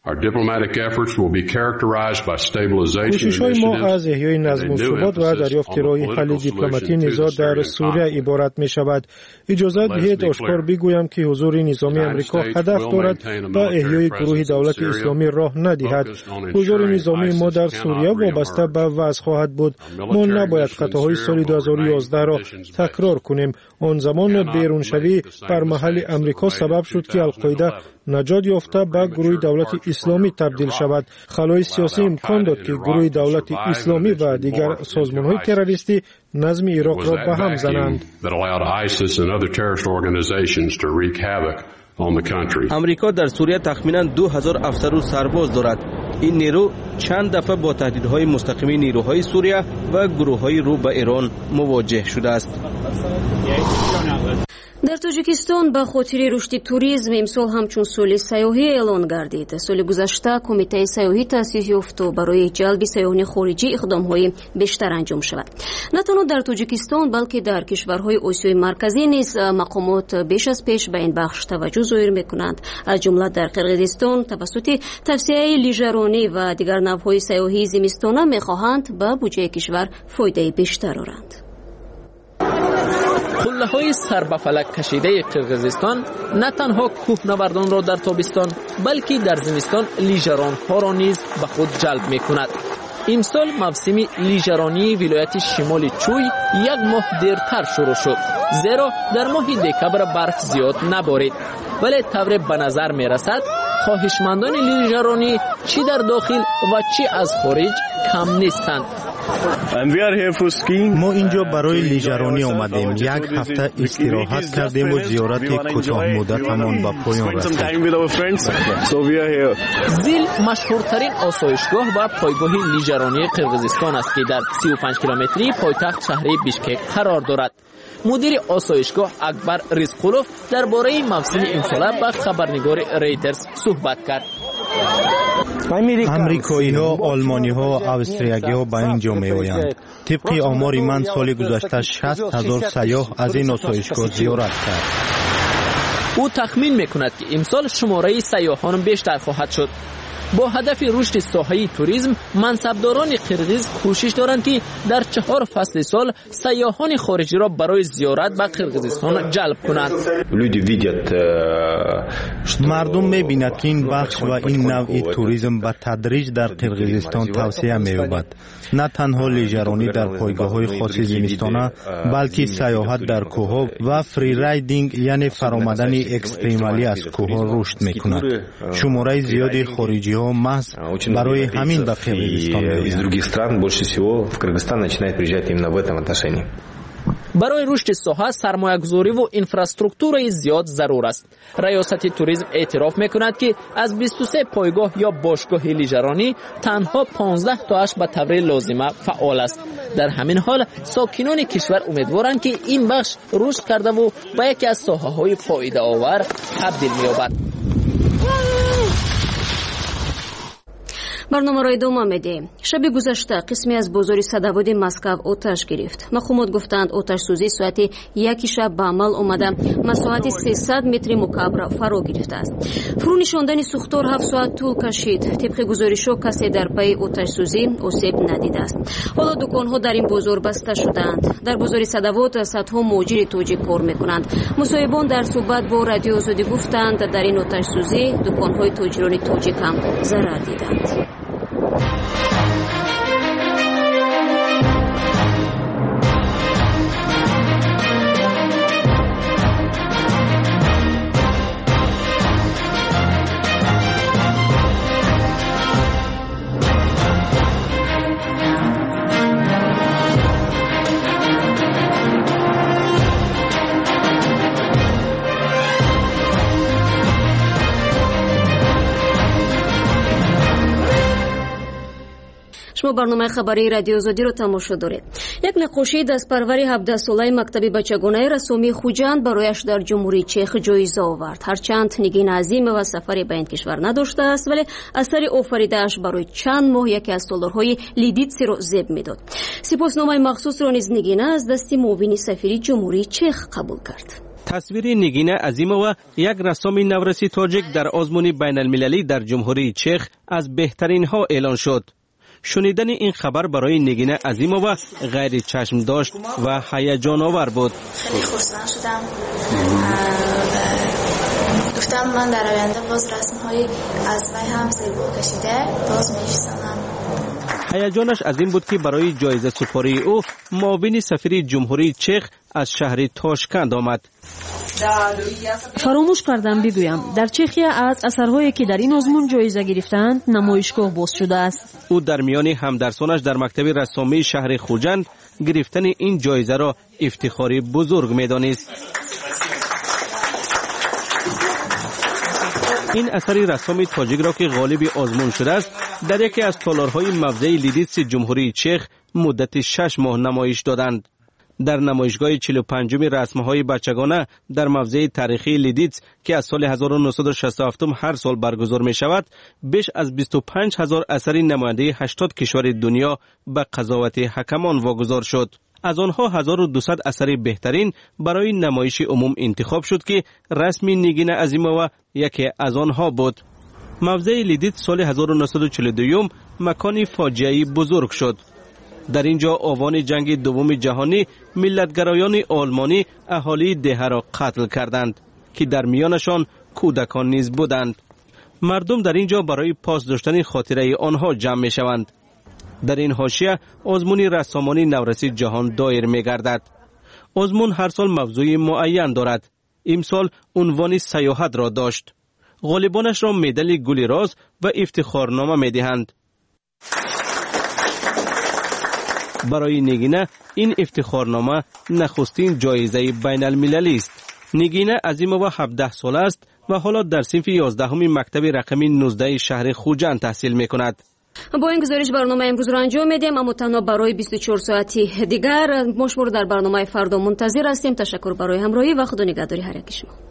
کوشش‌های ما از احیای نظم و ثبات و دریافت راه حل دیپلماتی نزاع در سوریه عبارت می شود. اجازه دهید آشکار بگویم که حضور نظامی آمریکا هدف دارد به احیای گروه دولت اسلامی راه ندهد. حضور نظامی ما در سوریه وابسته به وضع خواهد بود. ما نباید خطاهای سال 2011 را تکرار کنیم. آن زمان بیرونشوی بر محل آمریکا سبب شد که القاعده نجات یافته به گروه دولت اسلامی تبدیل شود. خلای سیاسی امکان داد که گروه دولت اسلامی و دیگر سازمان‌های تروریستی نظم عراق را به هم زنند. امریکا در سوریه تخمینا 2000 افسر و سرباز دارد. این نیرو چند دفعه با تهدیدهای مستقیم نیروهای سوریه و گروه‌های رو به ایران مواجه شده است. در توجیکستان با خاطر رشد توریسم امسال همچون سال سیاحی اعلان گردید. سال گذشته کمیته سیاحی تأسیس یافت و برای جلب سیاحان خارجی اقدام‌های بیشتر انجام شود. نه تنها در توجیکستان بلکه در کشورهای آسیای مرکزی نیز مقامات بیش از پیش به این بخش توجه ظاهر می‌کنند. از جمله در قرقیزستان توسط توسعه لیژرانی و دیگر نوع‌های سیاحی زمستانه می‌خواهند به بودجه کشور فایده بیشتر آورند. قله‌های سر به فلک کشیده قرقیزستان نه تنها کوهنوردان را در تابستان بلکه در زمستان لیژران‌ها را نیز به خود جلب می‌کند. امسال موسم لیژرانی ولایت شمال چوی یک ماه دیرتر شروع شد، زیرا در ماه دکبر برف زیاد نبارید، ولی طور به نظر می‌رسد خواهشمندان لیژرانی چی در داخل و چی از خارج کم نیستند. ما اینجا برای لیژرانی آمدیم. یک هفته استراحت کردیم و زیارت کوتاه مدتمان به پایان رسید. زیل مشهورترین آسایشگاه و پایگاه لیژرانی قرقیزستان است که در 35 کیلومتری پایتخت شهر بیشکک قرار دارد. مدیر آسایشگاه اکبر رزقلوف درباره موسم امسال با خبرنگار ریترز صحبت کرد. امریکایی ها، آلمانی ها، استریایی ها به اینجا می آیند. طبق آمار من سال گذشته 60,000 سیاح از این آسایشگاه زیارت کرد. او تخمین میکند که امسال شماره سیاحان بیشتر خواهد شد. با هدف رشد ساحه توریسم، منصبداران قرقیز کوشش دارند که در 4 فصل سال سیاحان خارجی را برای زیارت به قرقیزستان جلب کنند. مردم می‌بینند که این بخش و این نوع توریسم به تدریج در قرقیزستان توسعه می‌یابد. نه تنها لیژرانی در پایگاه‌های خاص زمستانه، بلکه سیاحت در کوه‌ها و فری رایدینگ یعنی فرآمدن اکستریمالی از کوه‌ها رشد می‌کند. شماره زیادی خارجی محض برای همین به قرقیزستان می‌آیند. برای رشد ساحه سرمایه‌گذاری و اینفراستراکتور زیاد ضرور است. ریاست توریسم اعتراف می‌کند که از 23 پایگاه یا باشگاه لیژرانی تنها 15 تاش به طور لازمه فعال است. در همین حال ساکنان کشور امیدوارند که این بخش رشد کرده و به یکی از ساحه‌های فایده آور تبدیل می‌یابد. برنامه را ادامه میدیم. شب گذشته قسمی از بازار صدواد مسکو آتش گرفت. مقامات گفتند آتش سوزی ساعت 1 شب به عمل آمده، مساحت 300 متر مکعب را فرا گرفته است. فرو نشاندن سوختار 7 ساعت طول کشید. طبق گزارش‌ها کسی در پی آتش سوزی آسیب ندیده است. حالا دکان‌ها در این بازار بسته شدند. در بازار صدواد صدها مهاجر تاجیک کار می‌کنند. مصاحبان در صحبت با رادیو آزادی گفتند در این آتش سوزی دکان‌های تاجران تاجیک هم ضرر دیدند. شما برنامه خبری رادیو آزادی رو تماشا دارید. یک نقاشی دستپرور 17 ساله مکتب بچگانه رسامی خوجند برایش در جمهوری چک جایزه آورد. هرچند نگین عظیم و سفری به این کشور نداشته است، ولی اثر آفریده‌اش برای چند ماه یکی از سالارهای لیدیتسی را زیب میداد. سپاسنامه مخصوص را نیز نگینه از دست معاون سفیر جمهوری چک قبول کرد. تصویر نگینه عظیمووا یک رسام نورسی تاجیک در آزمون بین المللی در جمهوری چک از بهترین ها اعلان شد. شنیدن این خبر برای نگینه عظیمووا غیر چشم داشت و هیجان آور بود. خیلی خرسند شدم. گفتم من در آینده باز رسم‌های از من هم زیبا کشیده باز می‌شناسم. هیجانش از این بود که برای جایزه سپاری او معاون سفیر جمهوری چک از شهر تاشکند آمد. فراموش کردم بگویم در چخیه از اثرهایی که در این آزمون جایزه گرفتند نمایشگاه باز شده است. او در میان همدرسانش در مکتب رسامی شهر خوجند گرفتن این جایزه را افتخاری بزرگ می‌دانست. این اثر رسام تاجیک را که غالب آزمون شده است در یکی از تالارهای موضع لیدیتس جمهوری چخ مدت 6 ماه نمایش دادند. در نمایشگاه 45 رسم‌های بچگانه در موضع تاریخی لیدیتس که از سال 1967 هر سال برگزار می شود، بیش از 25,000 اثر نماینده 80 کشور دنیا به قضاوت حکمان واگذار شد. از آنها 1200 اثر بهترین برای نمایش عموم انتخاب شد که رسم نیگین عظیمووا یکی از آنها بود. موضع لیدیتس سال 1942 مکانی فاجعه‌ای بزرگ شد. در اینجا آوان جنگ دوم جهانی ملتگرایان آلمانی اهالی دهه را قتل کردند که در میانشان کودکان نیز بودند. مردم در اینجا برای پاس داشتن خاطره آنها جمع می شوند. در این حاشیه آزمون رسامانی نورسی جهان دایر می گردد. آزمون هر سال موضوع معین دارد. امسال عنوان سیاحت را داشت. غالبانش را مدال گل راز و افتخارنامه می دهند. برای نگینه این افتخارنامه نخستین جایزه بین المللی است. نگینه عظیمووا 17 ساله است و حالا در صنف 11 مکتب رقم 19 شهر خوجند تحصیل می کند. با این گزارش برنامه امروز را انجام میدیم، اما تنها برای 24 ساعتی دیگر. ما شما در برنامه فردا منتظر هستیم. تشکر برای همراهی و خدا نگهداری هر یک شما.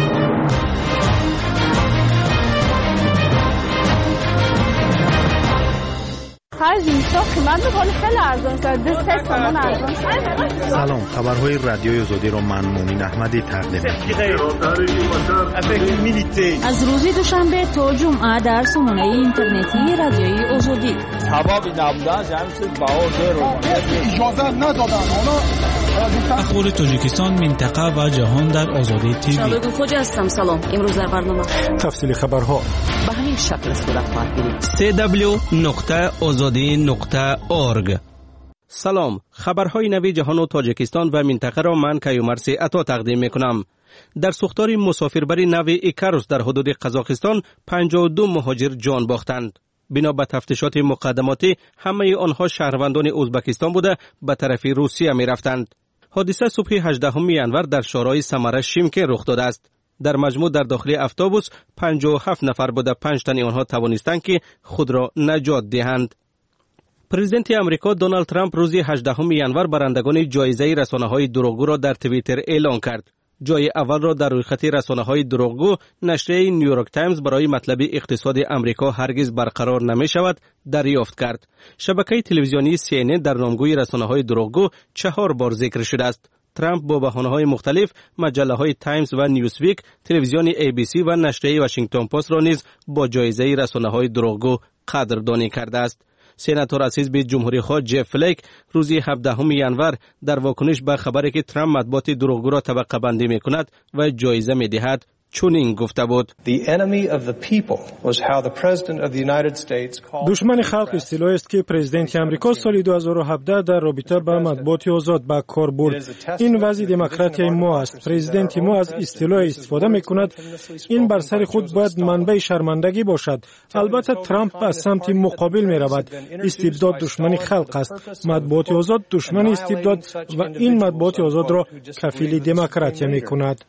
سلام، خبرهای رادیوی آزادی را من مومن احمدی تقدیم می‌کنم. از روز دوشنبه تا جمعه در سامانه اینترنتی رادیوی آزادی. اخبار تاجیکستان، منطقه و جهان در آزادی تیوی. شالود خوجا هستم. سلام. امروز در برنامه تفصیل خبرها به همین شکل صورت خواهد گرفت. www.azadi.org. سلام، خبرهای نوی جهان و تاجیکستان و منطقه را من کیومرث عطا تقدیم میکنم. در سوختار مسافربری نوی ایکاروس در حدود قزاقستان 52 مهاجر جان باختند. بنا به تفتیشات مقدماتی همه آنها شهروندان ازبکستان بوده به طرف روسیه می رفتند. حادثه صبح 18 ینور در شورای سمره شیمکن رخ داده است. در مجموع در داخل اتوبوس 57 نفر بوده، 5 تن آنها توانستند که خود را نجات دهند. پرزیدنت امریکا دونالد ترامپ روز 18 ینور برندگان جایزه رسانه‌های دروغگو را در توییتر اعلان کرد. جای اول را در رویخط رسانه‌های دروغگو نشریه نیویورک تایمز برای مطلب اقتصاد امریکا هرگز برقرار نمی‌شود دریافت کرد. شبکه تلویزیونی CNN در نامگوی رسانه‌های دروغگو 4 بار ذکر شده است. ترامپ با بهانه‌های مختلف مجله‌های تایمز و نیوزویک، تلویزیون ABC و نشریه واشنگتن پست را نیز با جایزه رسانه‌های دروغگو قدردانی کرده است. سناتور از حزب جمهوری‌خواه جف فلیک روز 17 ینور در واکنش به خبری که ترامپ مطبوعات دروغگو را طبقه بندی می‌کند و جایزه می‌دهد چنین گفته بود: دشمن خلق اصطلاحی است که پرزیدنت امریکا سال 2017 در رابطه با مطبوعات آزاد به کار برد. این وضع دموکراسی ما است. پرزیدنت ما از اصطلاح استفاده می‌کند. این بر سر خود باید منبع شرمندگی باشد. البته ترامپ به سمت مقابل می‌رود. استبداد دشمن خلق است. مطبوعات آزاد دشمن استبداد و این مطبوعات آزاد را کفیل دموکراسی می‌کند.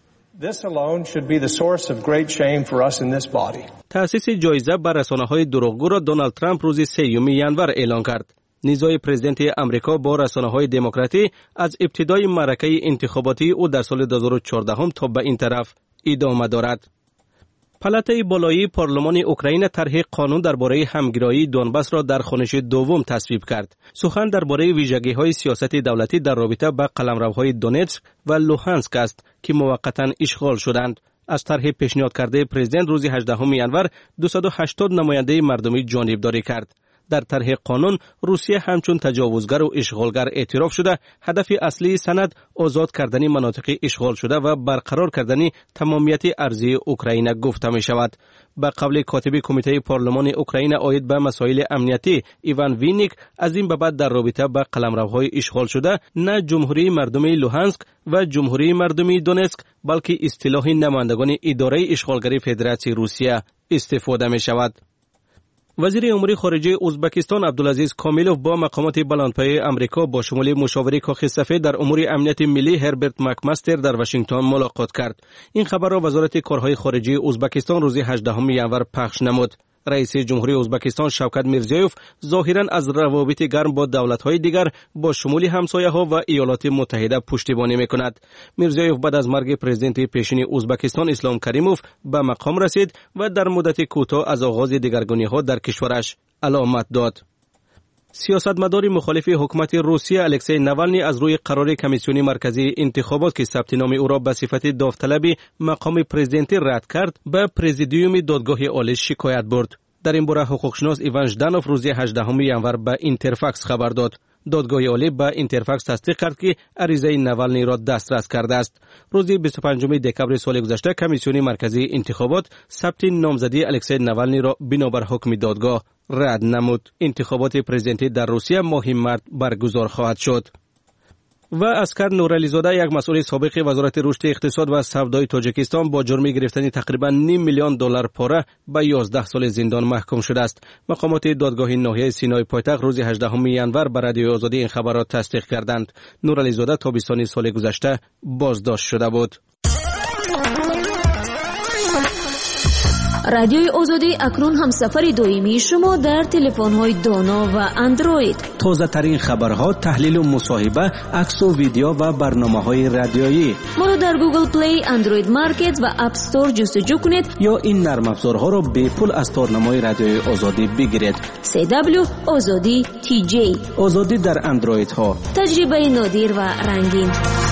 تأسیس جایزه بر رسانه‌های دروغگو را دونالد ترامپ روز 3 ینور اعلان کرد. نزاع پرزیدنت امریکا با رسانه‌های دموکراتی از ابتدای معرکه انتخاباتی او در سال 2014 تا به این طرف ادامه دارد. پالاتای بالایی پارلمان اوکراین طرح قانون درباره همگرایی دونباس را در خوانش دوم تصویب کرد. سخن درباره ویژگی‌های سیاست دولتی در رابطه با قلمروهای دونتسک و لوهانسک است که موقتاً اشغال شدند. از طرح پیشنهاد کرده پرزیدنت روز 18 ینور 280 نماینده مردمی جانبداری کرد. در طرح قانون روسیه همچون تجاوزگر و اشغالگر اعتراف شده. هدف اصلی سند آزاد کردن مناطق اشغال شده و برقرار کردن تمامیت ارضی اوکراین گفته می شود. به قول کاتب کمیته پارلمان اوکراین عاید به مسائل امنیتی ایوان وینیک، از این به بعد در رابطه با قلمروهای اشغال شده نه جمهوری مردمی لوهانسک و جمهوری مردمی دونتسک بلکه اصطلاح نمایندگان اداره اشغالگری فدراسیون روسیه استفاده می شود. وزیر امور خارجه ازبکستان عبدالعزیز کامیلوف با مقامات بلندپایه آمریکا با شمول مشاور کاخ سفید در امور امنیت ملی هربرت مکمستر در واشنگتن ملاقات کرد. این خبر را وزارت کارهای خارجه ازبکستان روز 18 ژانویه پخش نمود. رئیس جمهوری ازبکستان شوکت میرزیوف ظاهراً از روابط گرم با دولت‌های دیگر با شمول همسایه‌ها و ایالات متحده پشتیبانی می‌کند. میرزیوف بعد از مرگ پرزیدنت پیشین ازبکستان اسلام کریموف به مقام رسید و در مدت کوتاه از آغاز دگرگونی‌ها در کشورش علامت داد. سیاستمدار مخالف حکومت روسیه الکسی ناوالنی از روی قرار کمیسیون مرکزی انتخابات که ثبت نام او را به صفت داوطلب مقام پرزیدنتی رد کرد به پرزیدیوم دادگاه عالی شکایت برد. در این باره حقوقشناس ایوان ژدانوف روز 18 ژانویه به اینترفاکس خبر داد. دادگاه عالی به اینترفاکس تصدیق کرد که عریضه ناوالنی را دسترس کرده است. روز 25 دکبر سال گذشته کمیسیون مرکزی انتخابات ثبت نامزدی الکسی ناوالنی را بنابر حکم دادگاه رد نمود. انتخابات پرزیدنتی در روسیه ماه مارس برگزار خواهد شد. و اسکر نورعلی زاده یک مسئول سابق وزارت رشد اقتصاد و سودای تاجیکستان با جرم گرفتن تقریبا $5 میلیون پاره به 11 سال زندان محکوم شده است. مقامات دادگاه ناحیه سینای پایتخت روز 18 ژانویه بر رادیوی آزادی این خبر را تصدیق کردند. نورعلی زاده تابستان سال گذشته بازداشت شده بود. رادیوی آزادی اکنون همسفر دائمی شما در تلفن‌های دانا و اندروید. تازه ترین خبرها، تحلیل و مصاحبه، عکس و ویدیو و برنامه‌های رادیویی. ما را در گوگل پلی، اندروید مارکت و اپ استور جستجو کنید یا این نرم افزارها را به پول از تارنمای رادیوی آزادی بگیرید. CW آزادی TJ. آزادی در اندروید ها. تجربه نادر و رنگین.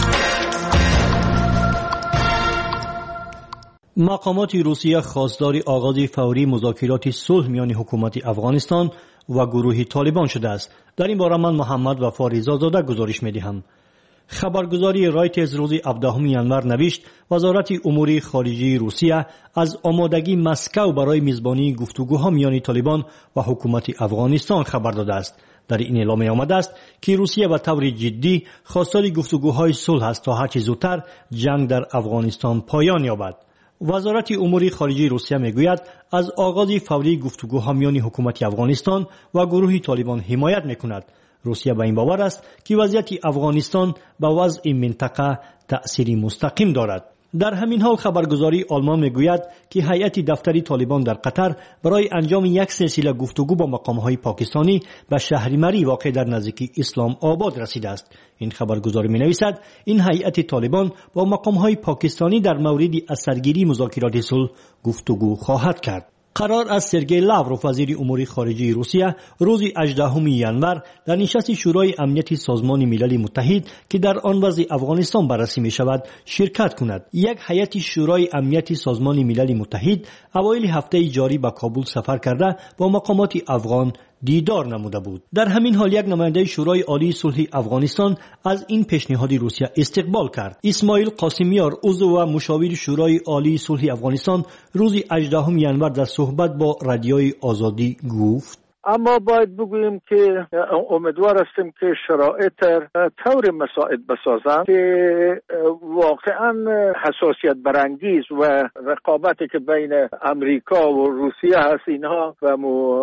مقامات روسیه خواستار آغاز فوری مذاکرات صلح میان حکومت افغانستان و گروه طالبان شده است. در این باره من محمد و فاریزا زاده گزارش می‌دهم. خبرگزاری رایترز روز 17 ژانویه نوشت وزارت امور خارجه روسیه از آمادگی مسکو برای میزبانی گفتگوها میان طالبان و حکومت افغانستان خبر داده است. در این اعلامیه آمده است که روسیه به طور جدی خواستار گفتگوهای صلح است تا هرچه زودتر جنگ در افغانستان پایان یابد. وزارت امور خارجه روسیه میگوید از آغاز فوری گفتگوها میان حکومت افغانستان و گروه طالبان حمایت میکند. روسیه به این باور است که وضعیت افغانستان به وضع منطقه تأثیری مستقیم دارد. در همین حال خبرگزاری آلمان میگوید که هیئت دفتری طالبان در قطر برای انجام یک سلسله گفتگو با مقامهای پاکستانی به شهر مری واقع در نزدیکی اسلام آباد رسیده است. این خبرگزاری مینویسد این هیئت طالبان با مقامهای پاکستانی در مورد اثرگیری مذاکرات صلح گفتگو خواهد کرد. قرار است سرگئی لاوروف وزیر امور خارجه روسیه روز 18 ژانویه در نشست شورای امنیت سازمان ملل متحد که در آن وضع افغانستان بررسی می شود شرکت کند. یک هیئت شورای امنیت سازمان ملل متحد اوایل هفته جاری به کابل سفر کرده با مقامات افغان دیدار نموده بود. در همین حال یک نماینده شورای عالی صلح افغانستان از این پیشنهاد روسیه استقبال کرد. اسماعیل قاسمیار عضو و مشاور شورای عالی صلح افغانستان روز 18 ژانویه در صحبت با رادیوی آزادی گفت اما باید بگوییم که امیدوار هستیم که شرایط طور مساعد بسازند که واقعا حساسیت برانگیز و رقابتی که بین امریکا و روسیه هست اینها و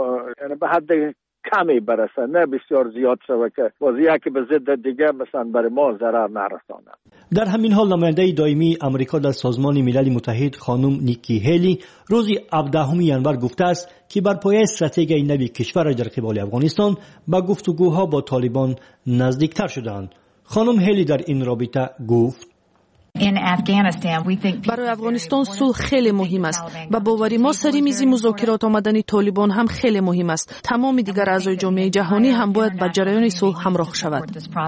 به حد کمی برسه، نه بسیار زیاد شوه که وضعیه که به ضد دیگه مثلا برای ما ضرر نرسانه. در همین حال نماینده دائمی امریکا در سازمان ملل متحد خانم نیکی هیلی روز 17 ژانویه گفته است که بر پایه استراتژی نوی کشور در قبال افغانستان با گفتگوها با طالبان نزدیکتر شدند. خانم هیلی در این رابطه گفت برای افغانستان صلح خیلی مهم است. با باوری ما سری میز مذاکرات آمدن طالبان هم خیلی مهم است. تمام دیگر اعضای جامعه جهانی هم باید با جریان صلح همراه شود.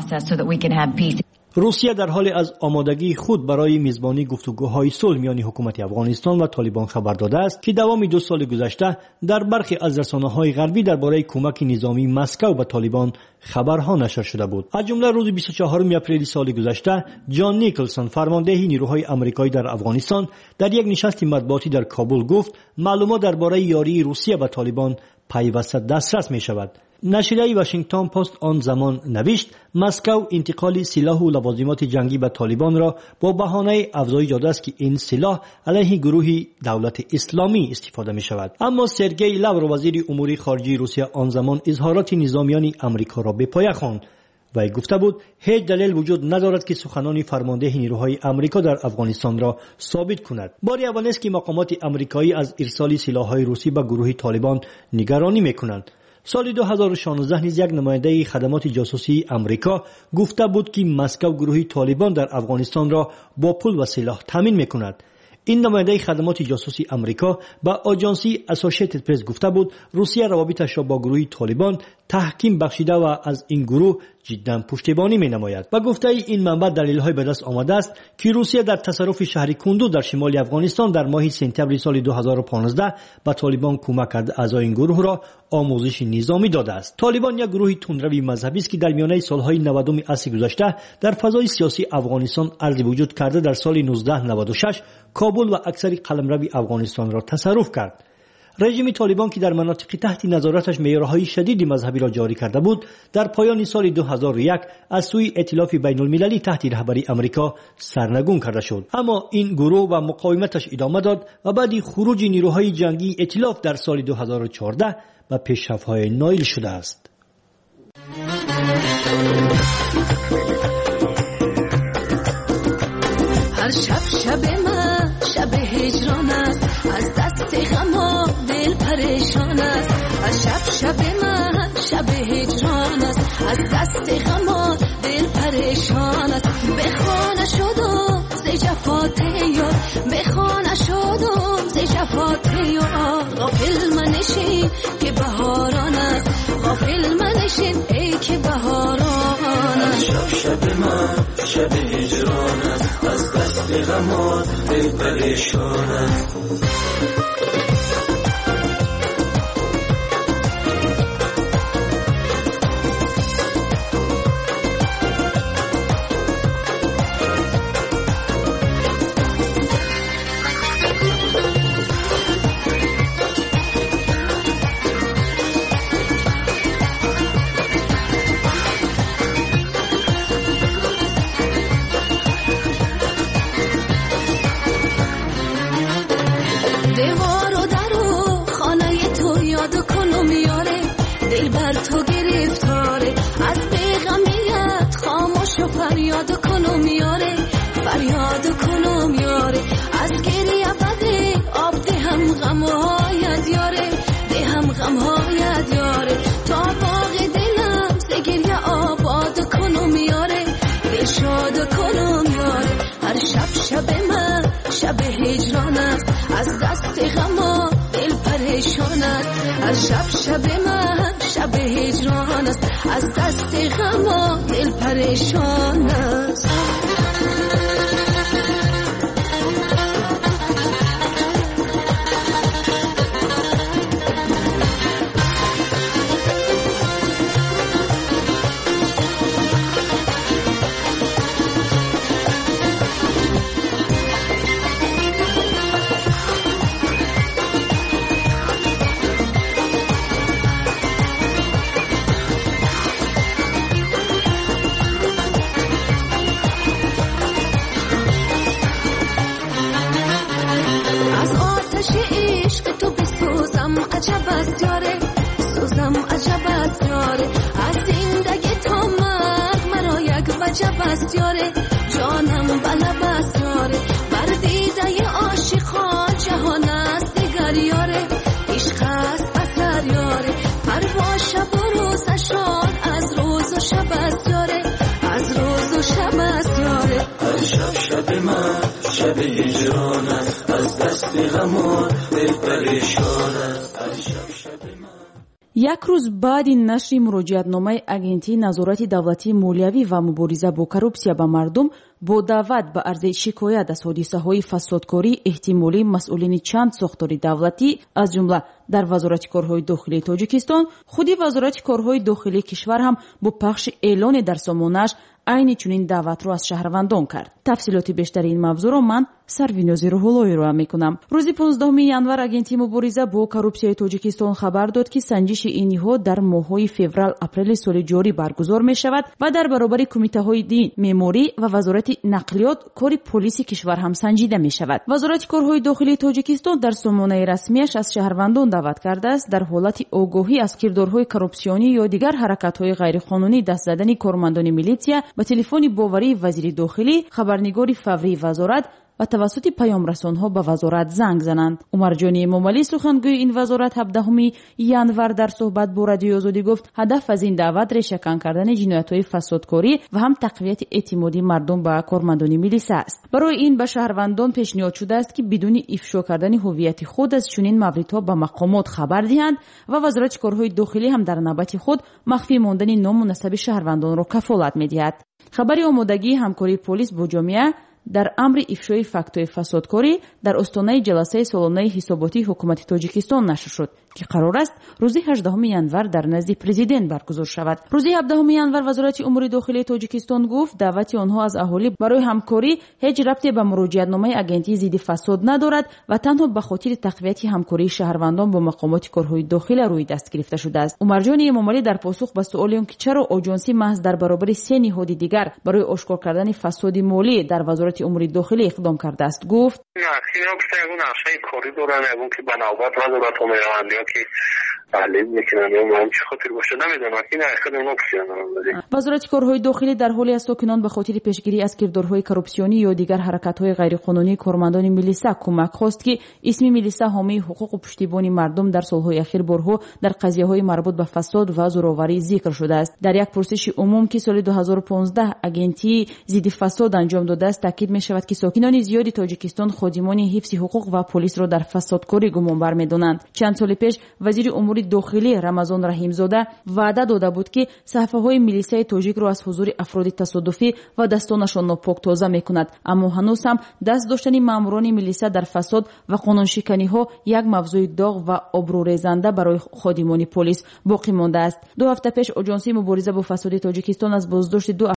روسیه در حال از آمادگی خود برای میزبانی گفتگوهای صلح میان حکومت افغانستان و طالبان خبر داده است که دوام 2 سال گذشته در برخی از رسانه‌های غربی درباره کمک نظامی مسکو به طالبان خبرها نشر شده بود. از جمله روز 24 اپریل سال گذشته جان نیکلسون فرمانده نیروهای آمریکایی در افغانستان در یک نشست مطبوعاتی در کابل گفت معلومات درباره یاری روسیه به طالبان پیوسته دسترس می شود. نشریه واشنگتن پست آن زمان نوشت مسکو انتقال سلاح و لوازمات جنگی به طالبان را با بهانه افزایش داده است که این سلاح علیه گروه دولت اسلامی استفاده می شود. اما سرگئی لاورو وزیر امور خارجه روسیه آن زمان اظهارات نظامیان امریکا را به پایه خواند و گفته بود هیچ دلیل وجود ندارد که سخنان فرمانده نیروهای امریکا در افغانستان را ثابت کند. باری اول است که مقامات امریکایی از ارسال سلاح‌های روسی به گروه طالبان نگرانی می‌کنند. سال 2016 نیز یک نماینده خدمات جاسوسی امریکا گفته بود که مسکو گروه طالبان در افغانستان را با پول و سلاح تامین می‌کند. این نماینده خدمات جاسوسی امریکا به آژانسی اسوسییتد پرس گفته بود روسیه روابطش را با گروه طالبان تحکیم بخشیده و از این گروه جدا پشتیبانی می نماید. با گفته این منبع دلیل‌های به دست آمده است که روسیه در تصرف شهر کندوز در شمال افغانستان در ماه سپتامبر سال 2015 به طالبان کمک کرده اعضای این گروه را آموزش نظامی داده است. طالبان یک گروه تندروی مذهبی است که در میانه سالهای 90 عصر گذشته در فضای سیاسی افغانستان عرض وجود کرده در سال 1996 کابل و اکثر قلمرو افغانستان را تصرف کرد. رژیم طالبان که در مناطق تحت نظارتش معیارهای شدید مذهبی را جاری کرده بود در پایان سال 2001 از سوی ائتلاف بین المللی تحت رهبری امریکا سرنگون کرده شد. اما این گروه و مقاومتش ادامه داد و بعد خروج نیروهای جنگی ائتلاف در سال 2014 به پیشرفت‌های نایل شده است. هر شب من شب هجران است از دست غم دل پریشان است. هر شب من شب هجران است از دست غم دل پریشان است. بخانه شدم ز جفات یار بخانه شدم ز جفات یار غافل منشین که بهاران است غافل منشین ای که بهاران است. شب من شب هجران است از دست غم دل پریشان است. شب من شب هجران است از دست غم دل پریشان است. یک روز بعد نشر مراجعتنامه агентии назорати давлатии молиявӣ ва мубориза бо коррупсия ба мардум бо даъват ба арзи шикоят аз ҳодисаҳои фасодкории эҳтимолии масъулини чанд сохтори давлатӣ аз ҷумла дар вазорати корҳои дохилии тоҷикистон худи вазорати корҳои дохилии кишвар ҳам бо пахши эълоне дар сомонааш айни чунин даъватро аз шаҳрвандон кард. тафсилоти бештари ин мавзӯъро ман сарвинози рӯҳуллоиро мекунам. рӯзи 15 январ агентии мубориза бо коррупсияи тоҷикистон хабар дод ки санҷиши ин ниҳод дар моҳҳои феврал-апрели соли ҷорӣ баргузор мешавад ва дар баробари кумитаҳои меъморӣ ва вазорати нақлиёт кори полиси кишвар ҳам санҷида мешавад. вазорати корҳои дохилии тоҷикистон дар сомонаи расмиаш аз шаҳрвандон даъват кардааст дар ҳолати огоҳӣ аз кирдорҳои коррупсионӣ ё дигар ҳаракатҳои ғайриқонунӣ даст задани кормандони милитсия ба телефони боварии вазири дохилӣ, хабарнигори фаврии вазорат ва тавассути паёмрасонҳо ба вазорат занг зананд. Умарҷони Эмомалӣ, сухангӯи ин вазорат, 17 январ дар суҳбат бо Радиои Озодӣ гуфт, ҳадаф аз ин даъват решакан кардани ҷиноятҳои фасодкорӣ ва ҳам тақвияти эътимоди мардум ба кормандони милиса аст. барои ин ба шаҳрвандон пешниҳод шудааст ки бидуни ифшо кардани ҳуввияти худ аз чунин мавридҳо ба мақомот хабар диҳанд ва вазорати корҳои дохилӣ ҳам дар навбати худ махфӣ мондани ному насаби шаҳрвандонро кафолат медиҳад. хабари омодагии ҳамкории полис бо ҷомеа дар амри ифшои фактҳои фасодкорӣ дар остонаи ҷаласаи солонаи ҳисоботии ҳукумати тоҷикистон нашр шуд ки қарор аст рӯзи 18 январ дар назди президент баргузор шавад. рӯзи 17 январ вазорати умури дохилии тоҷикистон гуфт даъвати онҳо аз аҳолӣ барои ҳамкорӣ ҳеҷ рабте ба муроҷиатномаи агентии зидди фасод надорад ва танҳо ба хотири тақвияти ҳамкории шаҳрвандон бо мақомоти корҳои дохила рӯи даст гирифта шудааст. Умарҷони Эмомалӣ дар посух ба суоли он ки чаро оҷонсӣ маҳз дар баробари се ниҳоди дигар барои ошкор кардани фасоди молӣ дар вазорати умури дохилӣ иқдом кардааст гуфт: вазорати корҳои дохилӣ дар ҳоле аз сокинон ба хотири пешгирӣ аз кирдорҳои коррупсионӣ ё дигар ҳаракатҳои ғайриқонунии кормандони милиса кӯмак хост ки исми милиса ҳомии ҳуқуқу пуштибони мардум дар солҳои ахир борҳо дар қазияҳои марбут ба фасод ва зӯроварӣ зикр шудааст. дар як пурсиши умум ки соли 2015 агентии зидди фасод анҷом додааст таъкид мешавад ки сокинони зиёди тоҷикистон ходимони ҳифзи ҳуқуқ ва полисро дар фасодкорӣ гумонбар медонанд. чанд соли пеш вазири умури дохилӣ Рамазон Раҳимзода ваъда дода буд ки саҳифаҳои милисияи тоҷикро аз ҳузури афроди тасодуфӣ ва дастонашон нопоктоза мекунад, аммо ҳанӯз ҳам даст доштани маъмурони милиса дар фасод ва қонуншиканиҳо як мавзӯи доғ ва обрӯрезанда барои ходимони полис боқӣ мондааст. 2 ҳафта пеш оҷонсии мубориза бо фасоди тоҷикистон аз боздошти